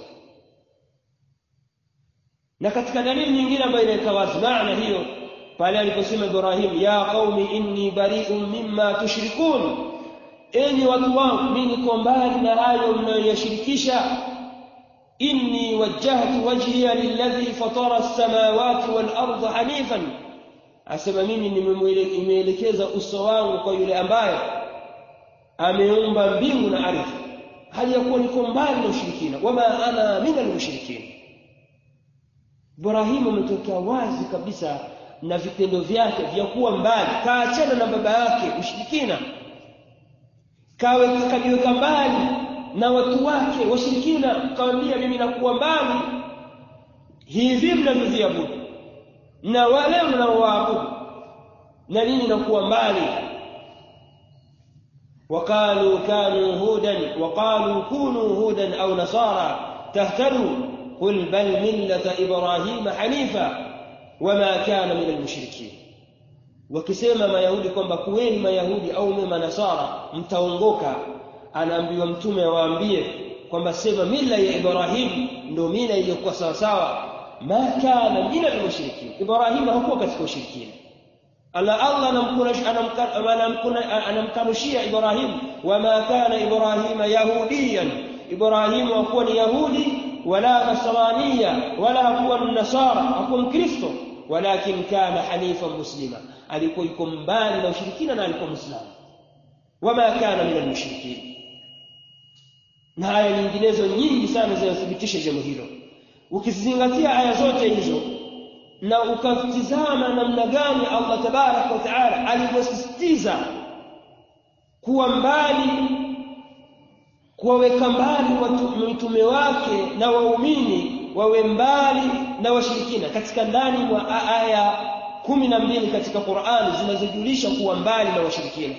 Na katika dalili nyingine ambayo inaweka wazi maana hiyo pale aliposema Ibrahim ya qaumi inni bari'un mimma tushrikun, enyi watu wangu mimi niko mbali na hayo mnayoyashirikisha. inni wajjahtu wajhiya lilladhi fatara as-samawati wal arda hanifan, asema mimi nimeelekeza uso wangu kwa yule ambaye ameumba mbingu na ardhi, hali ya kuwa niko mbali na ushirikina. wama ana minal mushrikin. Ibrahim ametoka wazi kabisa na vitendo vyake vya kuwa mbali, kaachana na baba yake ushirikina, kawe kajiweka mbali na watu wake washirikina, kaambia mimi nakuwa mbali hivi mnavyoabudu na wale mnaoabudu, na nini nakuwa mbali. وقالوا كانوا هودا وقالوا كونوا هودا أو نصارى تهتدوا قل بل ملة إبراهيم حنيفا وما كان من المشركين. wakisema mayahudi kwamba kuweni mayahudi au mema nasara mtaongoka, anaambiwa mtume awaambie kwamba sema mila ya Ibrahim ndio mila iliyokuwa sawa sawa. ma kana min al-mushrikin, Ibrahim hakuwa katika ushirikina. Allah Allah anamkanushia Ibrahim, wama kana Ibrahim yahudiyan, Ibrahim hakuwa ni yahudi wala nasraniya wala hakuwa nasara, hakuwa mkristo, walakin kana hanifan muslima, alikuwa yuko mbali na ushirikina na alikuwa muislamu. wama kana min al-mushrikin. Na aya nyinginezo nyingi sana zinathibitisha jambo hilo. Ukizingatia aya zote hizo na ukatizama namna gani Allah tabaraka wa taala alivyosisitiza kuwa mbali, kuwaweka mbali watu mitume wake na waumini wawe mbali na washirikina, katika ndani mwa aya kumi na mbili katika Qur'ani zinazojulisha kuwa mbali na washirikina.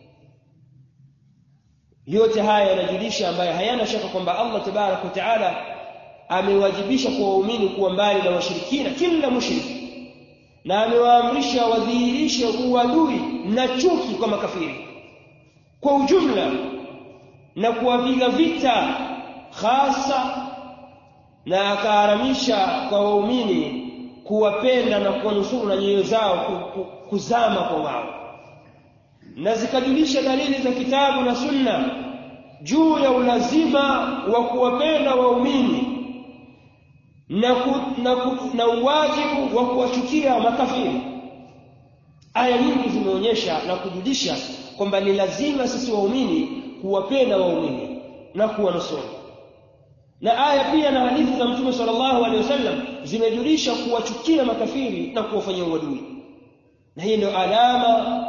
Yote haya yanajulisha ambaye hayana shaka kwamba Allah tabaraka wa taala amewajibisha kwa waumini kuwa mbali na washirikina, kila mushriki, na amewaamrisha wadhihirishe uadui na chuki kwa makafiri kwa ujumla, na kuwapiga vita hasa, na akaharamisha kwa waumini kuwapenda na kuwanusuru na nyoyo zao kuzama kwa wao. Na zikajulisha dalili za kitabu na sunna juu ya ulazima wa kuwapenda waumini na ku, na, ku, na uwajibu wa kuwachukia makafiri. Aya nyingi zimeonyesha na kujulisha kwamba ni lazima sisi waumini kuwapenda waumini na kuwanusuru. Na aya pia na hadithi za Mtume sallallahu alaihi wasallam zimejulisha kuwachukia makafiri na kuwafanyia uadui. Na hii ndio alama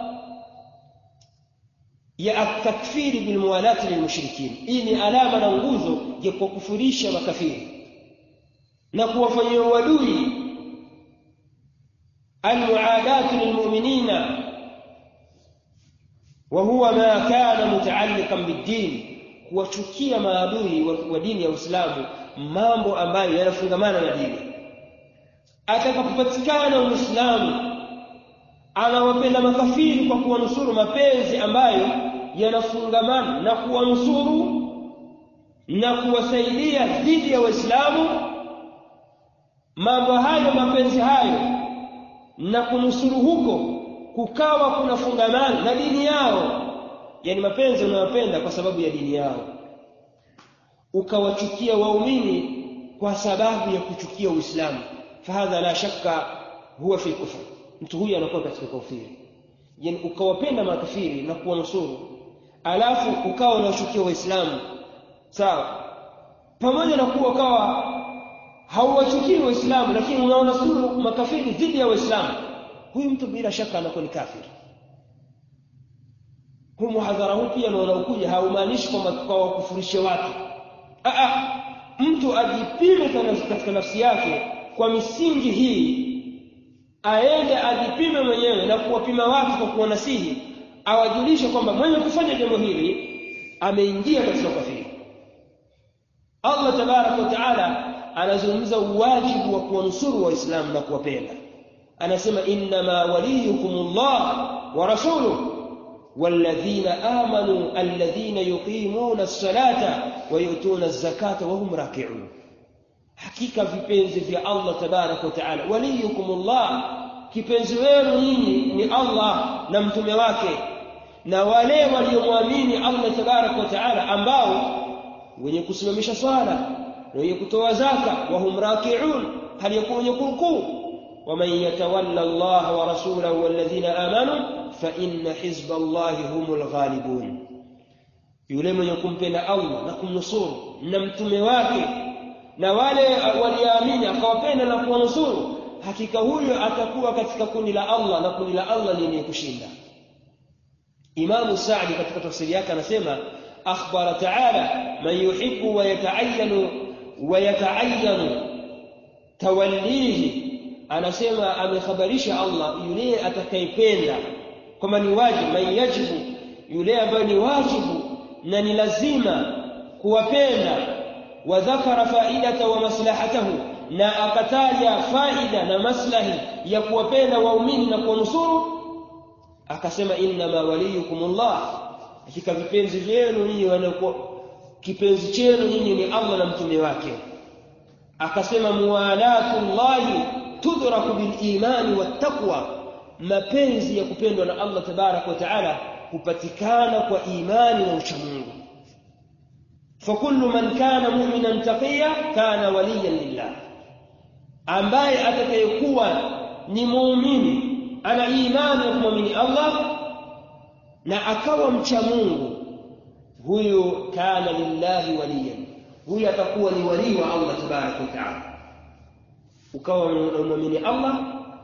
ya at-takfiri bil muwalati lil mushrikin. Hii ni alama na nguzo ya kukufurisha makafiri na kuwafanyia uadui. Al-muadatu lil mu'minina wa huwa ma kana mutaalliqan bid-din, kuwachukia maadui wa dini ya Uislamu, mambo ambayo yanafungamana na dini. Atakapopatikana Muislamu anawapenda makafiri kwa kuwanusuru mapenzi ambayo yanafungamana na kuwanusuru na kuwasaidia dhidi ya Waislamu, mambo hayo, mapenzi hayo na kunusuru huko kukawa kunafungamana na dini yao, yani mapenzi unayopenda kwa sababu ya dini yao, ukawachukia waumini kwa sababu ya kuchukia Uislamu, fahadha la shakka huwa fi kufr, mtu huyu anakuwa katika kafiri. Yani ukawapenda makafiri na kuwanusuru alafu ukawa unachukia waislamu, sawa, pamoja na kuwa ukawa hauwachukii waislamu lakini unaona suru makafiri dhidi ya waislamu, huyu mtu bila shaka anakuwa ni kafiri. Huu muhadhara huu pia unaokuja haumaanishi kwamba kwa kufurisha watu. Aa, mtu ajipime katika nafsi yake kwa misingi hii, aende ajipime mwenyewe na kuwapima watu kwa kuwanasihi, awajulishe kwamba mwenye kufanya jambo hili ameingia katika kafiri. Allah tabaraka wa taala anazungumza wajibu wa kuwanusuru waislamu na kuwapenda. Anasema innama waliyukumullah wa rasuluhu walladhina amanu alladhina yuqimuna as-salata wa yutuna az-zakata wa hum raki'un. Hakika vipenzi vya Allah tabaraka wa taala, waliyukumullah, kipenzi wenu nyinyi ni Allah na mtume wake, na wale waliomwamini Allah tabaraka wa taala ambao wenye kusimamisha swala, wenye kutoa zaka, wa hum raki'un, hali yakunu wenye kurukuu. ومن يتولى الله ورسوله والذين آمنوا فإن حزب الله هم الغالبون. yule mwenye kumpenda Allah na kumnusuru na mtume wake na wale waliamini akawapenda na kuwanusuru, hakika huyo atakuwa katika kundi la Allah, na kundi la Allah lenye kushinda. Imam Sa'di katika tafsiri yake anasema akhbara ta'ala man yuhibbu wa yata'ayyanu wa yata'ayyanu tawallihi. Anasema amekhabarisha Allah yule atakayependa kama ni wajibu, man yajibu, yule ambaye ni wajibu na ni lazima kuwapenda, wa dhakara faidata wa maslahatahu, na akataja faida na maslahi ya kuwapenda waumini na kuwanusuru, akasema innama waliyukumullah, hakika vipenzi vyenu nyinyi wanakuwa kipenzi chenu nyinyi ni Allah na mtume wake. Akasema muwalatullahi tudraku bil imani wat taqwa, mapenzi ya kupendwa na Allah tabarak wa taala hupatikana kwa imani na uchamungu. fakullu man kana mu'minan taqiya kana waliyan lillah, ambaye atakayekuwa ni muumini ana imani na kumwamini Allah na akawa mcha Mungu, huyo kana lillahi waliyan, huyo atakuwa ni wali wa Allah tabarak wa taala. Ukawa unamwamini Allah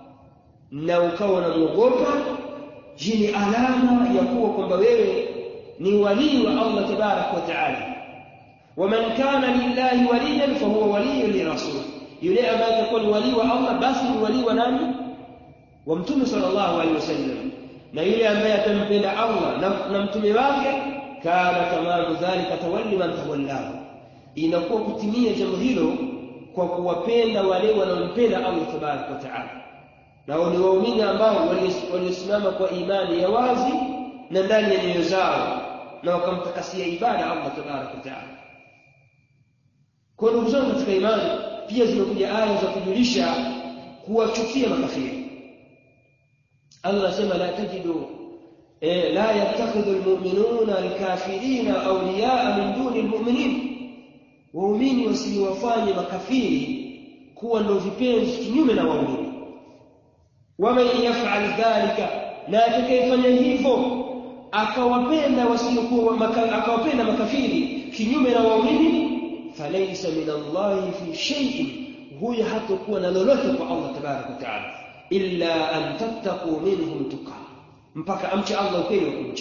na ukawa unamuogopa, hii ni alama ya kuwa kwamba wewe ni wali wa Allah tabarak wa taala. waman kana lillahi waliyan fahuwa waliyun lirasul, yule ambaye atakuwa ni wali wa Allah basi ni wali wa nani? Wa mtume sallallahu alaihi wasallam. Na yule ambaye atampenda Allah na, na mtume wake, kana tamamu dhalika tawalli man tawallahu, inakuwa kutimia jambo hilo kwa kuwapenda wale wanaompenda Allah tabaraka wa taala, na wale waumini ambao waliosimama kwa imani ya wazi na ndani ya nyoyo zao na wakamtakasia ibada Allah tabaraka wa taala. Kwa ndugu zangu katika imani, pia zimekuja aya za kujulisha kuwachukia makafiri. Allah anasema la tajidu eh, la yattakhidhu almu'minuna alkafirina awliya'a min duni almu'minin, waumini wasiwafanye makafiri kuwa ndio vipenzi kinyume na waumini. Waman yaf'al dhalika, na atakayefanya hivyo akawapenda wasiokuwa akawapenda makafiri kinyume na waumini, falaysa min Allah fi shay'in, huyo hatakuwa na lolote kwa Allah tabaraka wa taala, illa an tattaqu minhum tuqa, mpaka amche Allah ukweli wa kumcha.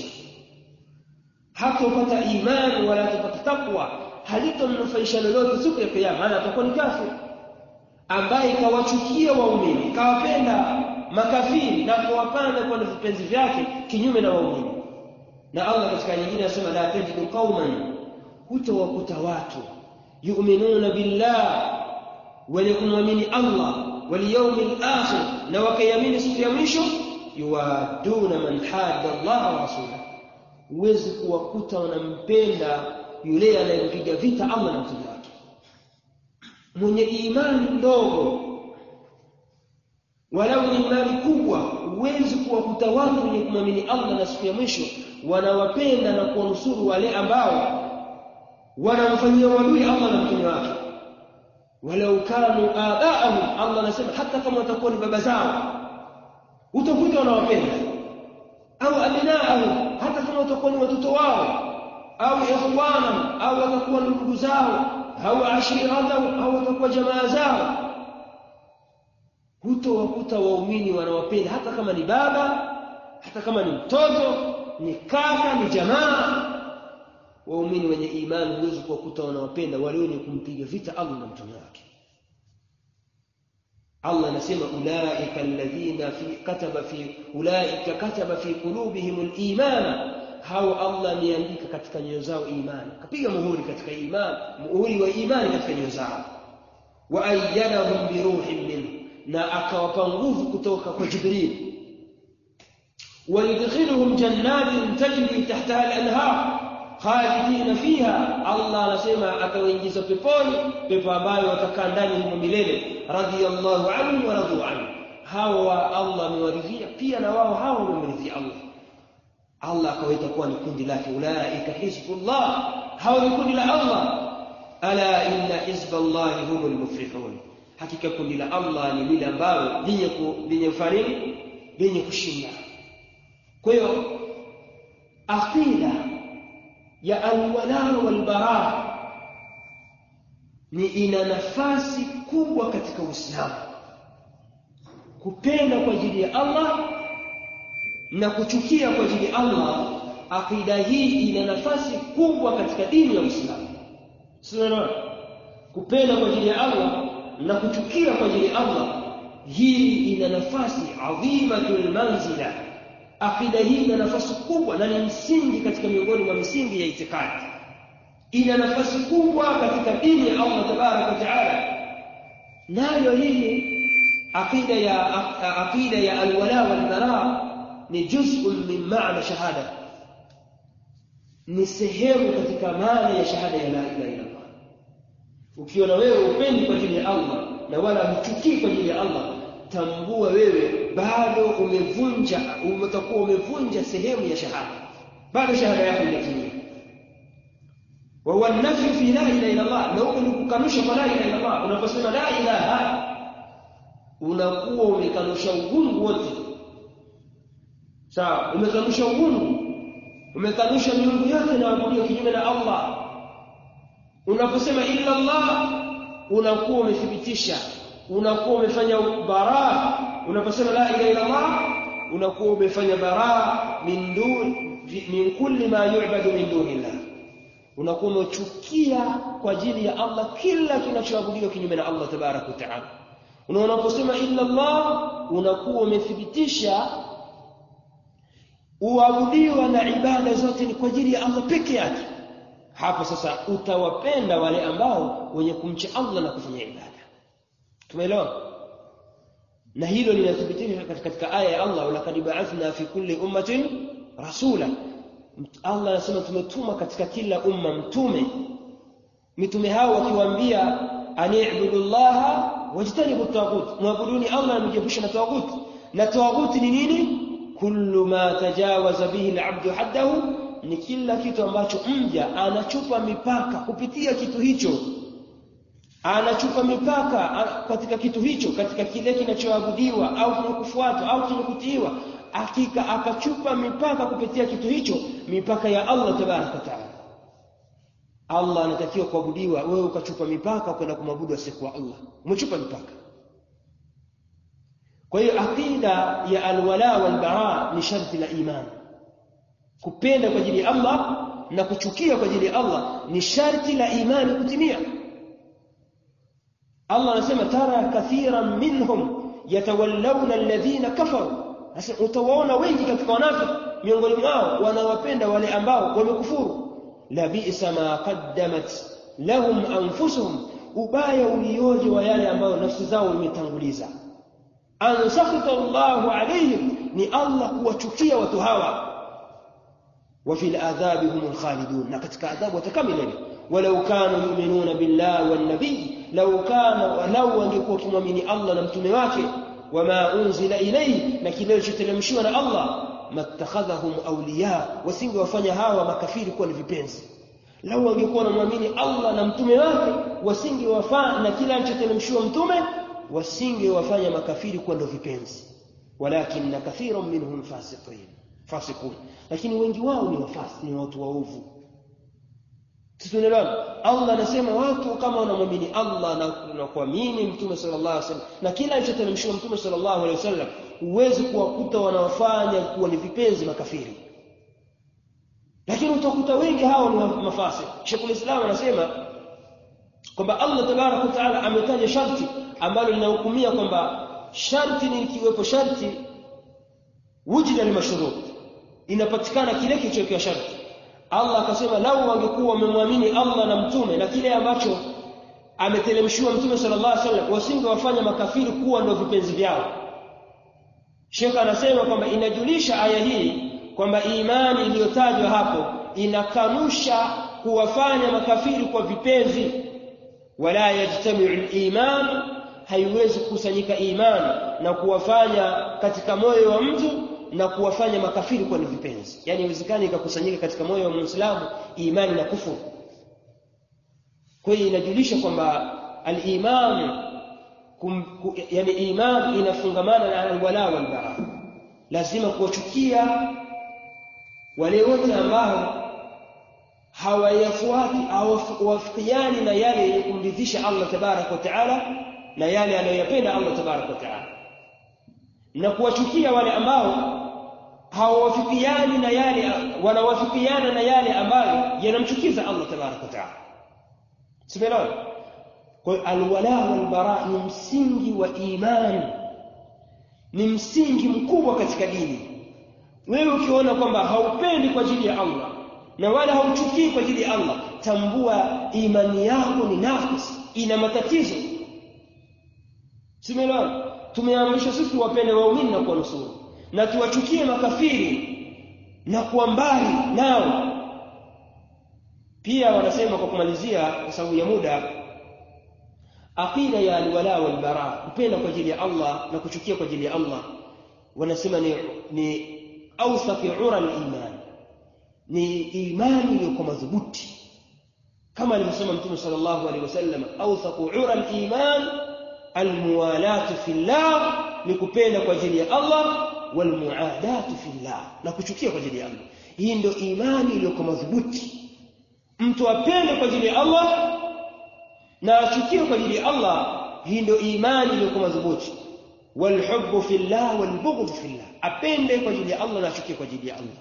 Hatopata imani wala hatopata taqwa, halitomnufaisha lolote siku ya kiyama, maana atakuwa ni kafiri ambaye kawachukia waumini, kawapenda makafiri na kuwapanda kwa vipenzi vyake kinyume na waumini. Na Allah katika nyingine anasema la tajidu qauman, hutawakuta watu yu'minuna billah, wenye kumwamini Allah wal yawmil akhir, na wakayamini siku ya mwisho, yuwaduna man hadda Allah wa rasulahu, uweze kuwakuta wanampenda yule anayempiga vita Allah na mtume wake. Mwenye imani ndogo wala mwenye imani kubwa, uweze kuwakuta watu wenye kumwamini Allah na siku ya mwisho wanawapenda na kuwanusuru wale ambao wanamfanyia wadui Allah na mtume wake. Walau kanu abaahum, Allah anasema hata kama watakuwa ni baba zao utakuta wanawapenda. au abnaahum, hata kama watakuwa ni watoto wao, au ikhwana, au watakuwa ni ndugu zao, au ashiratahum, au watakuwa jamaa zao. Hutowakuta waumini wanawapenda hata kama ni baba, hata kama ni mtoto, ni kaka, ni jamaa. Waumini wenye imani huwezi kuwakuta wanawapenda wale wenye kumpiga vita Allah na mtume wake. Allah anasema ulaika alladhina fi kataba fi ulaika kataba fi qulubihim al-iman, hao Allah ameandika katika nyoyo zao imani, kapiga muhuri katika imani, muhuri wa imani katika nyoyo zao. Wa ayyadahum bi ruhin minhu, na akawapa nguvu kutoka kwa Jibril. Wa yudkhiluhum jannatin tajri tahtaha al-anhar khalidina fiha, Allah anasema atawaingiza peponi, pepo ambayo watakaa ndani humo milele. Radiyallahu anhu wa radu anhu, hawa Allah amewaridhia pia na wao hawa wamemridhia Allah. Allah akawaita kuwa ni kundi lake, ulaika hizbullah, hawa ni kundi la Allah. Ala inna hizballahi humul muflihun, hakika kundi la Allah ni lile ambalo lenye lenye farini, lenye kushinda. Kwa hiyo aqida ya al-wala wal-bara ni ina nafasi kubwa katika Uislamu. Kupenda kwa ajili ya Allah na kuchukia kwa ajili ya Allah, aqida hii ina nafasi kubwa katika dini ya Uislamu. Sio kupenda kwa ajili ya Allah na kuchukia kwa ajili ya Allah, hii ina nafasi adhimatul manzila. Aqida hii ina nafasi kubwa na ni msingi katika miongoni mwa misingi ya itikadi. Ina nafasi kubwa katika dini ya Allah tabaraka wa taala. Nayo hii aqida ya aqida ya al-wala wal-bara ni juz'un min ma'na shahada, ni sehemu katika maana ya shahada ya la ilaha illa Allah. Ukiona wewe upendi kwa ajili ya Allah na wala huchukii kwa ajili ya Allah, tambua wewe bado umevunja, umetakuwa umevunja sehemu ya shahada, bado shahada yako haijatimia. Wa huwa an-nafyu fi la ilaha illa Allah, na unakukanusha kwa la ilaha illa Allah. Unaposema la ilaha, unakuwa umekanusha uungu wote. Sawa, umekanusha uungu, umekanusha miungu yote na waabudu kinyume na Allah. Unaposema illa Allah, unakuwa umethibitisha, unakuwa umefanya baraa. Unaposema la ilaha illa Allah, unakuwa umefanya baraa min dun min kulli ma yu'badu min dunillah. Unakuwa umechukia kwa ajili ya Allah kila kinachoabudiwa kinyume na Allah tabaraka wa taala. Unaposema illa Allah, unakuwa umethibitisha uabudiwa na ibada zote ni kwa ajili ya Allah peke yake. Hapo sasa utawapenda wale ambao wenye kumcha Allah na kufanya ibada. Tumeelewa? Na hilo linathibitishwa katika aya ya Allah, laqad ba'athna fi kulli ummatin rasula. Allah anasema tumetuma katika kila umma mtume. Mitume hao wakiwaambia ani'budullaha wajtanibu at-taghut, muabuduni Allah na mjiepushe na taghut. Na taghut ni nini? Kullu ma tajawaza bihi al-'abdu haddahu, ni kila kitu ambacho mja anachupa mipaka kupitia kitu hicho. Anachupa mipaka katika kitu hicho, katika kile kinachoabudiwa au kinakufuatwa au kinakutiiwa, hakika akachupa mipaka kupitia kitu hicho, mipaka ya Allah tabaraka wa taala. Allah anatakiwa kuabudiwa, wewe ukachupa mipaka kwenda kumwabudu asiyekuwa Allah, umechupa mipaka. Kwa hiyo aqida ya al-wala wal-bara ni sharti la imani. Kupenda kwa ajili ya Allah na kuchukia kwa ajili ya Allah ni sharti la imani kutimia. Allah anasema tara kathiran minhum yatawallawna alladhina kafaru, hasa utawaona wengi katika wanafiki miongoni mwao wanawapenda wale ambao wamekufuru. La bi'sa ma qaddamat lahum anfusuhum, ubaya ulioje wa yale ambao nafsi zao zimetanguliza. An sakhata Allahu alayhim, ni Allah kuwachukia watu hawa. Wa fil adhabi humul khalidun, na katika adhabu watakamilele. Walau kanu yu'minuna billahi wan nabiy, law kana walau wangekuwa kumwamini Allah na mtume wake, wama unzila ilayhi, na kile kilichoteremshwa na Allah, mattakhadhahum awliya, wasingewafanya hawa makafiri kuwa ni vipenzi. Lau wangekuwa wanamwamini Allah na mtume wake, wasingewafanya na kile kilichoteremshwa mtume, wasingewafanya makafiri kuwa ndio vipenzi. Walakinna kathiran minhum fasiqin, fasikun, lakini wengi wao ni wafasi, ni watu waovu. Tunaelewana? Allah anasema watu kama wanamwamini Allah na, na kuamini Mtume sallallahu alaihi wasallam na kila alichoteremshwa Mtume sallallahu alaihi wasallam, huwezi kuwakuta wanawafanya kuwa ni vipenzi makafiri. Lakini utakuta wengi hao ni mafasi. Sheikhul Islam anasema kwamba Allah tabarak wa taala ametaja sharti ambalo linahukumia kwamba sharti ni kiwepo sharti wujida al-mashrut, inapatikana kile kilichokuwa sharti. Allah akasema lau wangekuwa wamemwamini Allah na mtume na kile ambacho ameteremshiwa Mtume sallallahu alaihi wasallam, wasingewafanya makafiri kuwa ndio vipenzi vyao. Sheikh anasema kwamba inajulisha aya hii kwamba imani iliyotajwa hapo inakanusha kuwafanya makafiri kwa vipenzi. Wala yajtami'u al-iman, haiwezi kukusanyika imani na kuwafanya katika moyo wa mtu na kuwafanya makafiri kwa ni vipenzi. Yani haiwezekani ikakusanyika katika moyo wa Muislamu imani na kufuru. Kwa hiyo inajulisha kwamba al-iman yani iman inafungamana na al-wala wal bara. Lazima kuwachukia wale wote ambao hawayafuati au hawafikiani na yale yenye kumridhisha Allah tabarak wa taala na yale anayopenda Allah tabarak wa taala, na kuwachukia wale ambao hawawafikiani na yale wanawafikiana na yale ambayo yanamchukiza Allah tabarak wa taala. Subhanallah. Kwa alwala wal bara ni msingi wa imani, ni msingi mkubwa katika dini. Wewe ukiona kwamba haupendi kwa ajili ya Allah na wala hauchukii kwa ajili ya Allah, tambua imani yako ni nafsi, ina matatizo. Subhanallah. Tumeamrishwa sisi wapende waumini na kuwanusuru, na tuwachukie makafiri na kuwa mbali nao. Pia wanasema kwa kumalizia kwa sababu ya muda, aqida ya alwala wal bara, kupenda kwa ajili ya Allah na kuchukia kwa ajili ya Allah, wanasema ni ni awsaqi ura al-iman, ni imani iliyo madhubuti, kama alivyosema Mtume sallallahu alaihi wasallam, awsaqu ura al-iman almuwalatu fillah, ni kupenda kwa ajili ya Allah, walmuadatu fillah, na kuchukia kwa ajili ya Allah. Hii ndio imani iliyo madhubuti. Mtu apende kwa ajili ya Allah na achukie kwa ajili ya Allah, hii ndio imani iliyo madhubuti. Walhubbu fillah walbughd fillah, apende kwa ajili ya Allah na achukie kwa ajili ya Allah.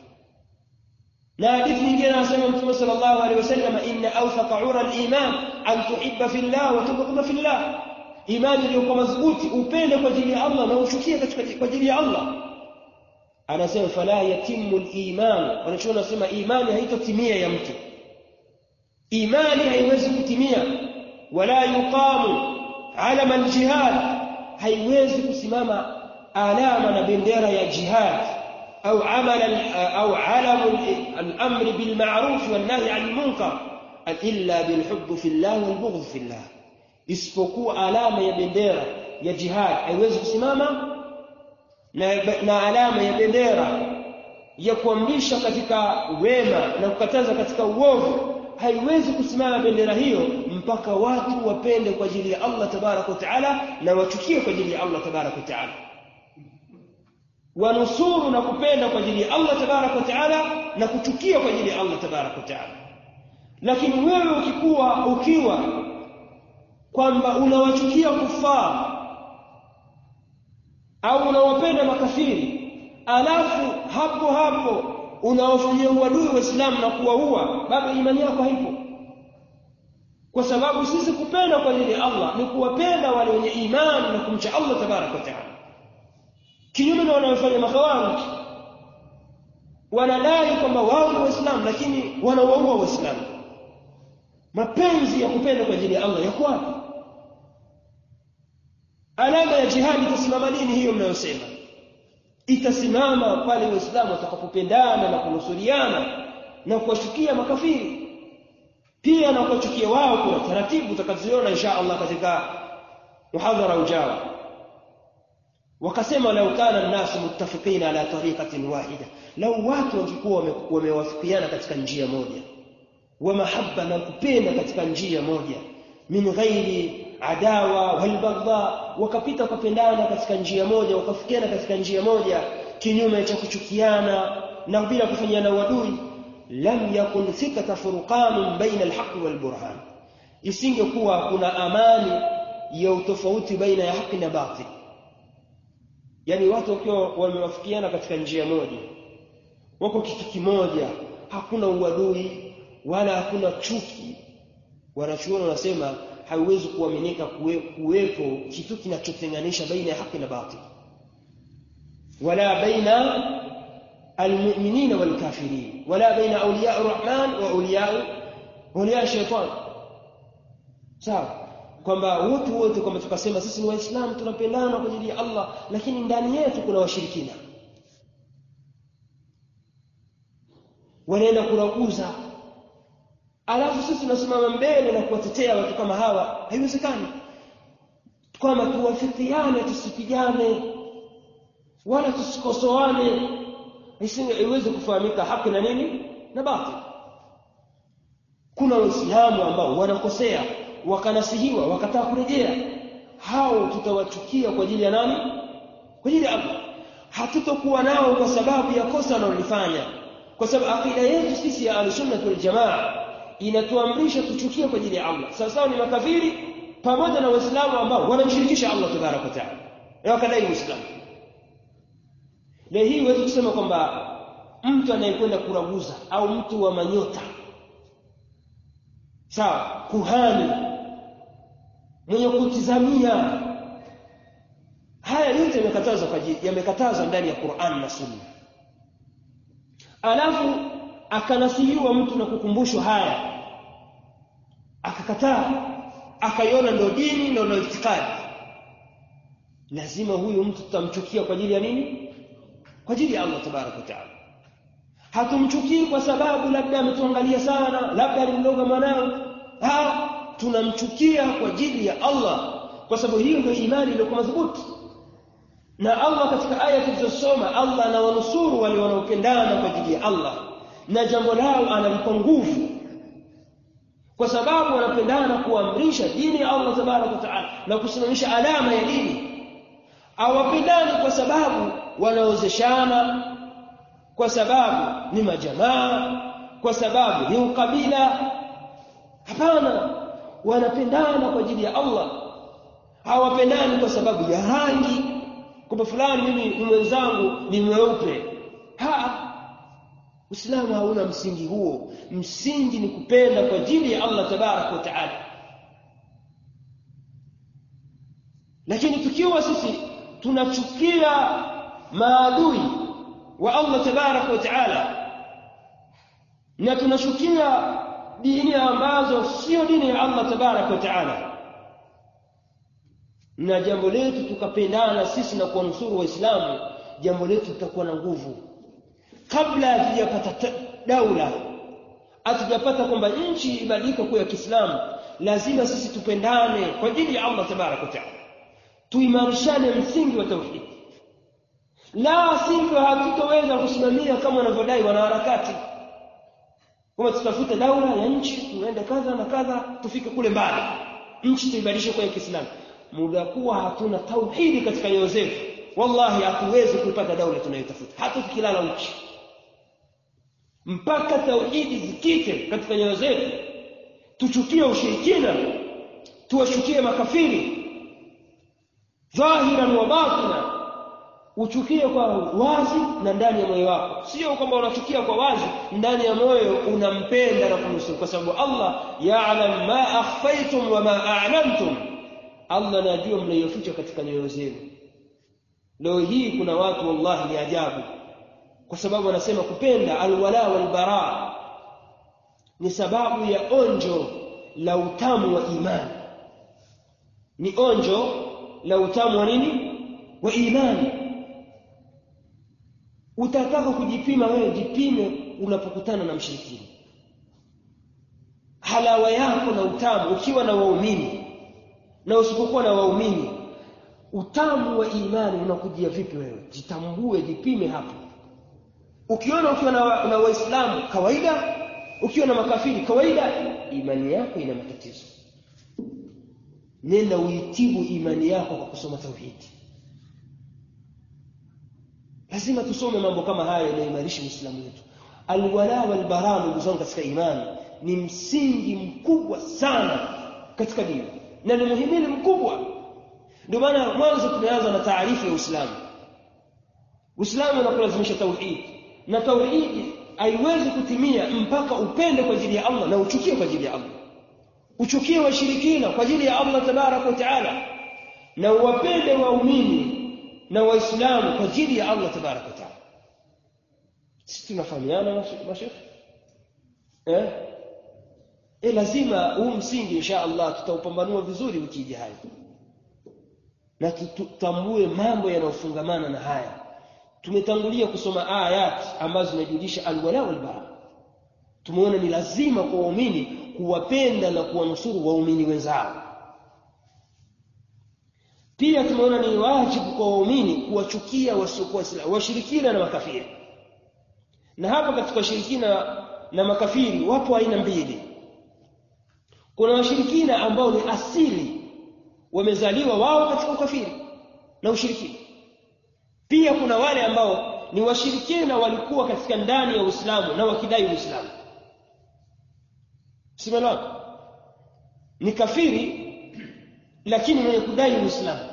Na hadithi nyingine anasema Mtume sallallahu alaihi wasallam, inna awthaqa ura al-iman an tuhibba fillah wa tubghida fillah, imani iliyo madhubuti upende kwa ajili ya Allah na uchukie kwa ajili ya Allah. Anasema fala yatimmu al-iman, wanachoona sema imani haitotimia ya mtu, imani haiwezi kutimia. Wala yuqamu alama al-jihad, haiwezi kusimama alama na bendera ya jihad au amala au alamu al-amri bil ma'ruf wan nahy 'anil munkar illa bil hubb fillah wal bughd fillah, isipokuwa alama ya bendera ya jihad haiwezi kusimama na, na alama ya bendera ya kuamrisha katika wema na kukataza katika uovu haiwezi kusimama bendera hiyo mpaka watu wapende kwa ajili ya Allah tabarak wa taala na wachukie kwa ajili ya Allah tabarak wa taala, wanusuru na kupenda kwa ajili ya Allah tabarak wa taala na kuchukia kwa ajili ya Allah tabarak wa taala. Lakini wewe ukikuwa ukiwa kwamba unawachukia kufaa au unawapenda makafiri, alafu hapo hapo unawafanyia uadui waislamu na kuwaua, bado imani yako haipo. Kwa sababu sisi kupenda kwa ajili ya Allah ni kuwapenda wale wenye imani na kumcha Allah tabarak wa taala, kinyume na wanaofanya makhawarij. Wanadai kwamba wao ni waislamu lakini wanawaua waislamu. Mapenzi ya kupenda kwa ajili ya Allah yako wapi? Alama ya jihad itasimama lini hiyo mnayosema? Itasimama pale waislamu watakapopendana na kunusuriana na kuwachukia makafiri. Pia na kuwachukia wao kuna taratibu utakaziona insha Allah katika muhadhara ujao. Wakasema lau kana an-nas muttafiqina ala tariqatin wahida, lau watu wangekuwa wamewafikiana katika njia moja, wa mahabba na kupenda katika njia moja, min ghairi adawa wal baghdha, wakapita kupendana katika njia moja, wakafikiana katika njia moja, kinyume cha kuchukiana na bila kufanyana uadui, lam yakun thikata furqan baina al-haqq wal-burhan, isingekuwa kuna amani ya utofauti baina ya haki na batil. Yani watu wakiwa wamewafikiana katika njia moja, wako kitu kimoja, hakuna uadui wala hakuna chuki, wanachuoni wanasema haiwezi kuaminika kuwepo kitu kinachotenganisha baina ya haki na batil, wala baina almu'minina wal kafirin, wala baina awliya ar-rahman wa awliya awliya shaytan. Sawa, kwamba wote wote kama tukasema sisi ni waislamu tunapendana kwa ajili ya Allah, lakini ndani yetu kuna washirikina wanaenda kuraguza, alafu sisi tunasimama mbele na kuwatetea watu kama hawa. Haiwezekani kwamba tuwafikiane, tusipigane wala tusikosoane, isiweze kufahamika haki na nini na batil. Kuna waislamu ambao wanakosea wakanasihiwa wakataa kurejea, hao tutawachukia kwa ajili ya nani? Kwa ajili ya Allah. Hatutokuwa nao kwa sababu ya kosa wanalofanya, kwa sababu akida yetu sisi ya al-sunnah wal jamaa inatuamrisha tuchukie kwa ajili ya Allah. Sasa ni makafiri pamoja na waislamu ambao wanamshirikisha Allah tabaraka wa taala na wakadai Uislamu. Leo hii huwezi kusema kwamba mtu anayekwenda kuraguza au mtu wa manyota, sawa, kuhani mwenye kutizamia, haya yote yamekatazwa kwa ajili yamekatazwa ndani ya Qur'an na Sunna. Alafu akanasihiwa mtu na kukumbushwa haya, akakataa, akaiona ndio dini ndio itikadi, lazima huyu mtu tutamchukia kwa ajili ya nini? Kwa ajili ya Allah tabaraka wa taala. Hatumchukii kwa sababu labda ametuangalia sana, labda alimloga mwanao. Ha, tunamchukia kwa ajili ya Allah, kwa sababu hiyo ndio imani iliyokuwa madhubuti. Na Allah katika aya tulizosoma, Allah anawanusuru wale wanaopendana kwa ajili ya Allah, na jambo lao analipa nguvu, kwa sababu wanapendana kuamrisha dini ya Allah tabaraka wa taala na kusimamisha alama ya dini. Hawapendani kwa sababu wanaozeshana, kwa sababu ni majamaa, kwa sababu ni ukabila. Hapana, wanapendana kwa ajili ya Allah. Hawapendani kwa sababu ya rangi, kwamba fulani mimi ni mwenzangu ni mweupe. Ha, Uislamu hauna msingi huo. Msingi ni kupenda kwa ajili ya Allah tabaraka wa taala. Lakini tukiwa sisi tunachukia maadui wa Allah tabaraka wa taala na tunachukia dini ambazo sio dini ya Allah tabaraka wa taala, na jambo letu tukapendana sisi na kuwanusuru waislamu, jambo letu litakuwa na nguvu. Kabla hatujapata daula, hatujapata kwamba nchi ibadilike kuwa ya Kiislamu, lazima sisi tupendane kwa ajili ya Allah tabaraka wa taala, tuimarishane msingi wa tauhid. La sivyo hatutoweza kusimamia kama wanavyodai wanaharakati, kama tutafuta daula ya nchi, tuende kadha na kadha, tufike kule mbali, nchi tuibadilishe kwa Kiislamu. Muda kuwa hatuna tauhidi katika nyoyo zetu, wallahi hatuwezi kupata daula tunayotafuta, hata tukilala uchi. Mpaka tauhidi zikite katika nyoyo zetu, tuchukie ushirikina, tuwashukie makafiri dhahiran wa batina, uchukie kwa wazi na ndani ya moyo wako. Sio kwamba unachukia kwa wazi, ndani ya moyo unampenda na kumnusuru, kwa sababu Allah ya'lam ma akhfaytum wa ma a'lantum. Allah anajua mnayoficha katika nyoyo zenu. Leo hii kuna watu wallahi ni ajabu, kwa sababu wanasema kupenda alwala wal bara ni sababu ya onjo la utamu wa imani. Ni onjo la utamu wa nini? Wa imani. Utataka kujipima wewe, jipime unapokutana na mshirikina. Halawa yako na utamu ukiwa na waumini na usipokuwa na waumini, utamu wa imani unakujia vipi wewe? Jitambue, jipime hapo. Ukiona ukiwa na, na waislamu kawaida, ukiwa na makafiri kawaida, imani yako ina matatizo. Nenda uitibu imani yako kwa kusoma tauhidi. Lazima tusome mambo kama haya yanayoimarisha Uislamu wetu. Alwala wal bara, ndugu zangu katika imani, ni msingi mkubwa sana katika dini na ni muhimili mkubwa. Ndio maana mwanzo tumeanza na taarifa ya Uislamu. Uislamu unakulazimisha tauhid, na tauhid haiwezi kutimia mpaka upende kwa ajili ya Allah na uchukie kwa ajili ya Allah. Uchukie washirikina kwa ajili ya Allah tabaraka wa taala, na uwapende waumini na waislamu kwa ajili ya Allah tabaraka wa taala. Sisi tunafahamiana mashekhi eh eh lazima huu msingi insha Allah tutaupambanua vizuri wiki ijayo, na tutambue mambo yanayofungamana na haya. Tumetangulia kusoma ayat ambazo zinajulisha alwala wal bara. Tumeona ni lazima kwa waumini kuwapenda na kuwanusuru waumini wenzao. Pia tumeona ni wajibu kwa waumini kuwachukia wasiokuwa Waislamu, washirikina na makafiri. Na hapa katika washirikina na makafiri wapo aina mbili. Kuna washirikina ambao ni asili, wamezaliwa wao katika ukafiri na ushirikina. Pia kuna wale ambao ni washirikina walikuwa katika ndani ya Uislamu na wakidai Uislamu. Simama ni kafiri lakini mwenye kudai Uislamu.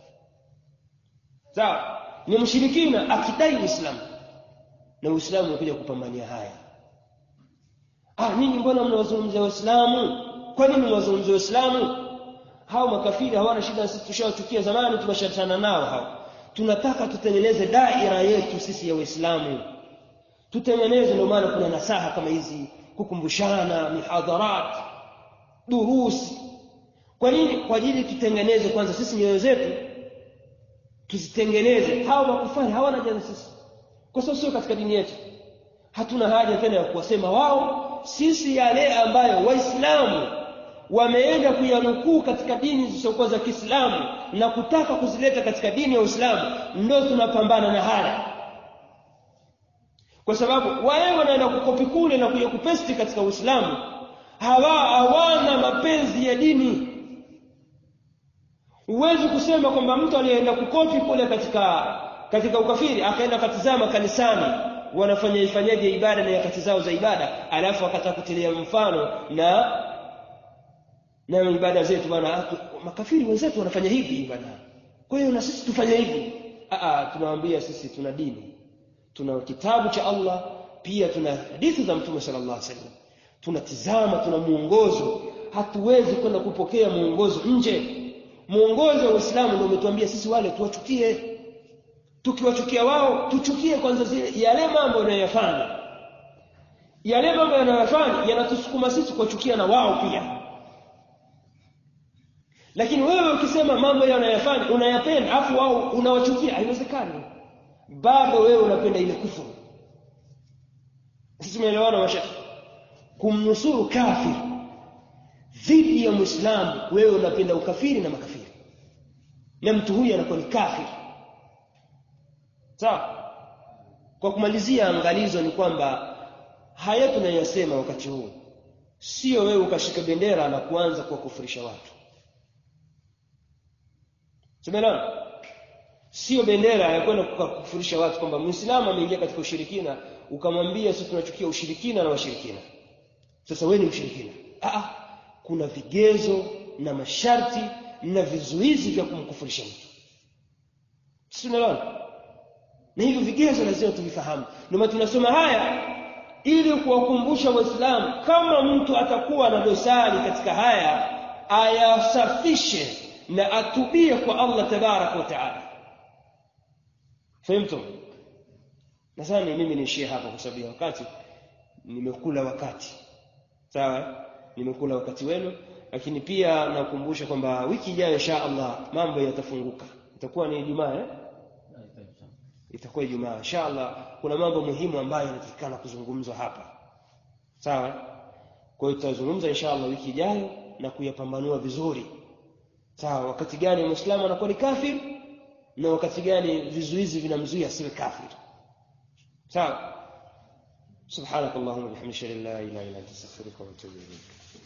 Sawa, ni mshirikina akidai Uislamu, na Uislamu unakuja kupambania haya. Ah, nini mbona mnawazungumzia Waislamu? Kwa nini mnawazungumzia Waislamu? Hao makafiri hawana shida, sisi tushawachukia zamani, tumeshatana nao hao. Tunataka tutengeneze daira yetu sisi ya Waislamu. Tutengeneze, ndio maana kuna nasaha kama hizi, kukumbushana, mihadharat, durusi. Kwa nini? Kwa ajili tutengeneze kwanza sisi nyoyo zetu, tuzitengeneze. Hao makufari hawana haja na sisi, kwa sababu sio katika dini yetu. Hatuna haja tena ya kuwasema wao. Sisi yale ambayo Waislamu wameenda kuyanukuu katika dini zisizokuwa za Kiislamu na kutaka kuzileta katika dini ya Uislamu, ndio tunapambana na haya. Kwa sababu wao wanaenda kukopi kule na kuyakupesti katika Uislamu, hawa hawana mapenzi ya dini. Uwezi kusema kwamba mtu aliyeenda kukopi kule katika katika ukafiri akaenda katizama kanisani wanafanya ifanyaje ibada na nyakati zao za ibada, alafu akatakutilia mfano na na ibada zetu. Bwana, makafiri wenzetu wanafanya hivi ibada, kwa hiyo na sisi tufanye hivi. A a tunawaambia sisi tuna dini, tuna kitabu cha Allah, pia tuna hadithi za Mtume sallallahu alaihi wasallam, tunatizama, tuna muongozo. Hatuwezi kwenda kupokea muongozo nje. Muongozo wa Uislamu ndio umetuambia sisi wale tuwachukie. Tukiwachukia wao, tuchukie kwanza zile yale mambo wanayofanya. Yale mambo wanayofanya yanatusukuma sisi kuwachukia na wao pia. Lakini wewe ukisema mambo yanayofanya unayapenda afu wao unawachukia, haiwezekani. Bado wewe unapenda ile kufuru. Sisi tumeelewana mashaka. Kumnusuru kafir dhidi ya Muislamu, wewe unapenda ukafiri na makafiri, na mtu huyu anakuwa ni kafir. Sawa? Kwa kumalizia, angalizo ni kwamba haya tunayosema wakati huu sio wewe ukashika bendera na kuanza kuwakufurisha watu. Tumeelewana? Sio bendera ya kwenda kukufurisha watu kwamba Muislamu ameingia katika ushirikina ukamwambia sisi tunachukia ushirikina na washirikina, sasa wewe ni mshirikina. Ah, kuna vigezo na masharti na vizuizi vya kumkufurisha mtu. Tumeelewana? Na hivyo vigezo lazima tuvifahamu. Ndio tunasoma haya ili kuwakumbusha Waislamu, kama mtu atakuwa na dosari katika haya ayasafishe na atubie kwa Allah tabaraka wa taala. Fahamtum? Nadhani mimi niishie hapa kwa sababu ya wakati, nimekula wakati. Sawa? Nimekula wakati wenu, lakini pia nakukumbusha kwamba wiki ijayo insha Allah mambo yatafunguka. Itakuwa ni Ijumaa eh? Itakuwa Ijumaa insha Allah. Kuna mambo muhimu ambayo yanatakikana kuzungumzwa hapa. Sawa? Kwa hiyo tutazungumza insha Allah wiki ijayo na kuyapambanua vizuri. Sawa, wakati gani Muislamu anakuwa ni kafir na wakati gani vizuizi vinamzuia asiwe kafir. Sawa? Subhanakallahumma wa bihamdika la ilaha illa anta astaghfiruka wa atubu ilayk.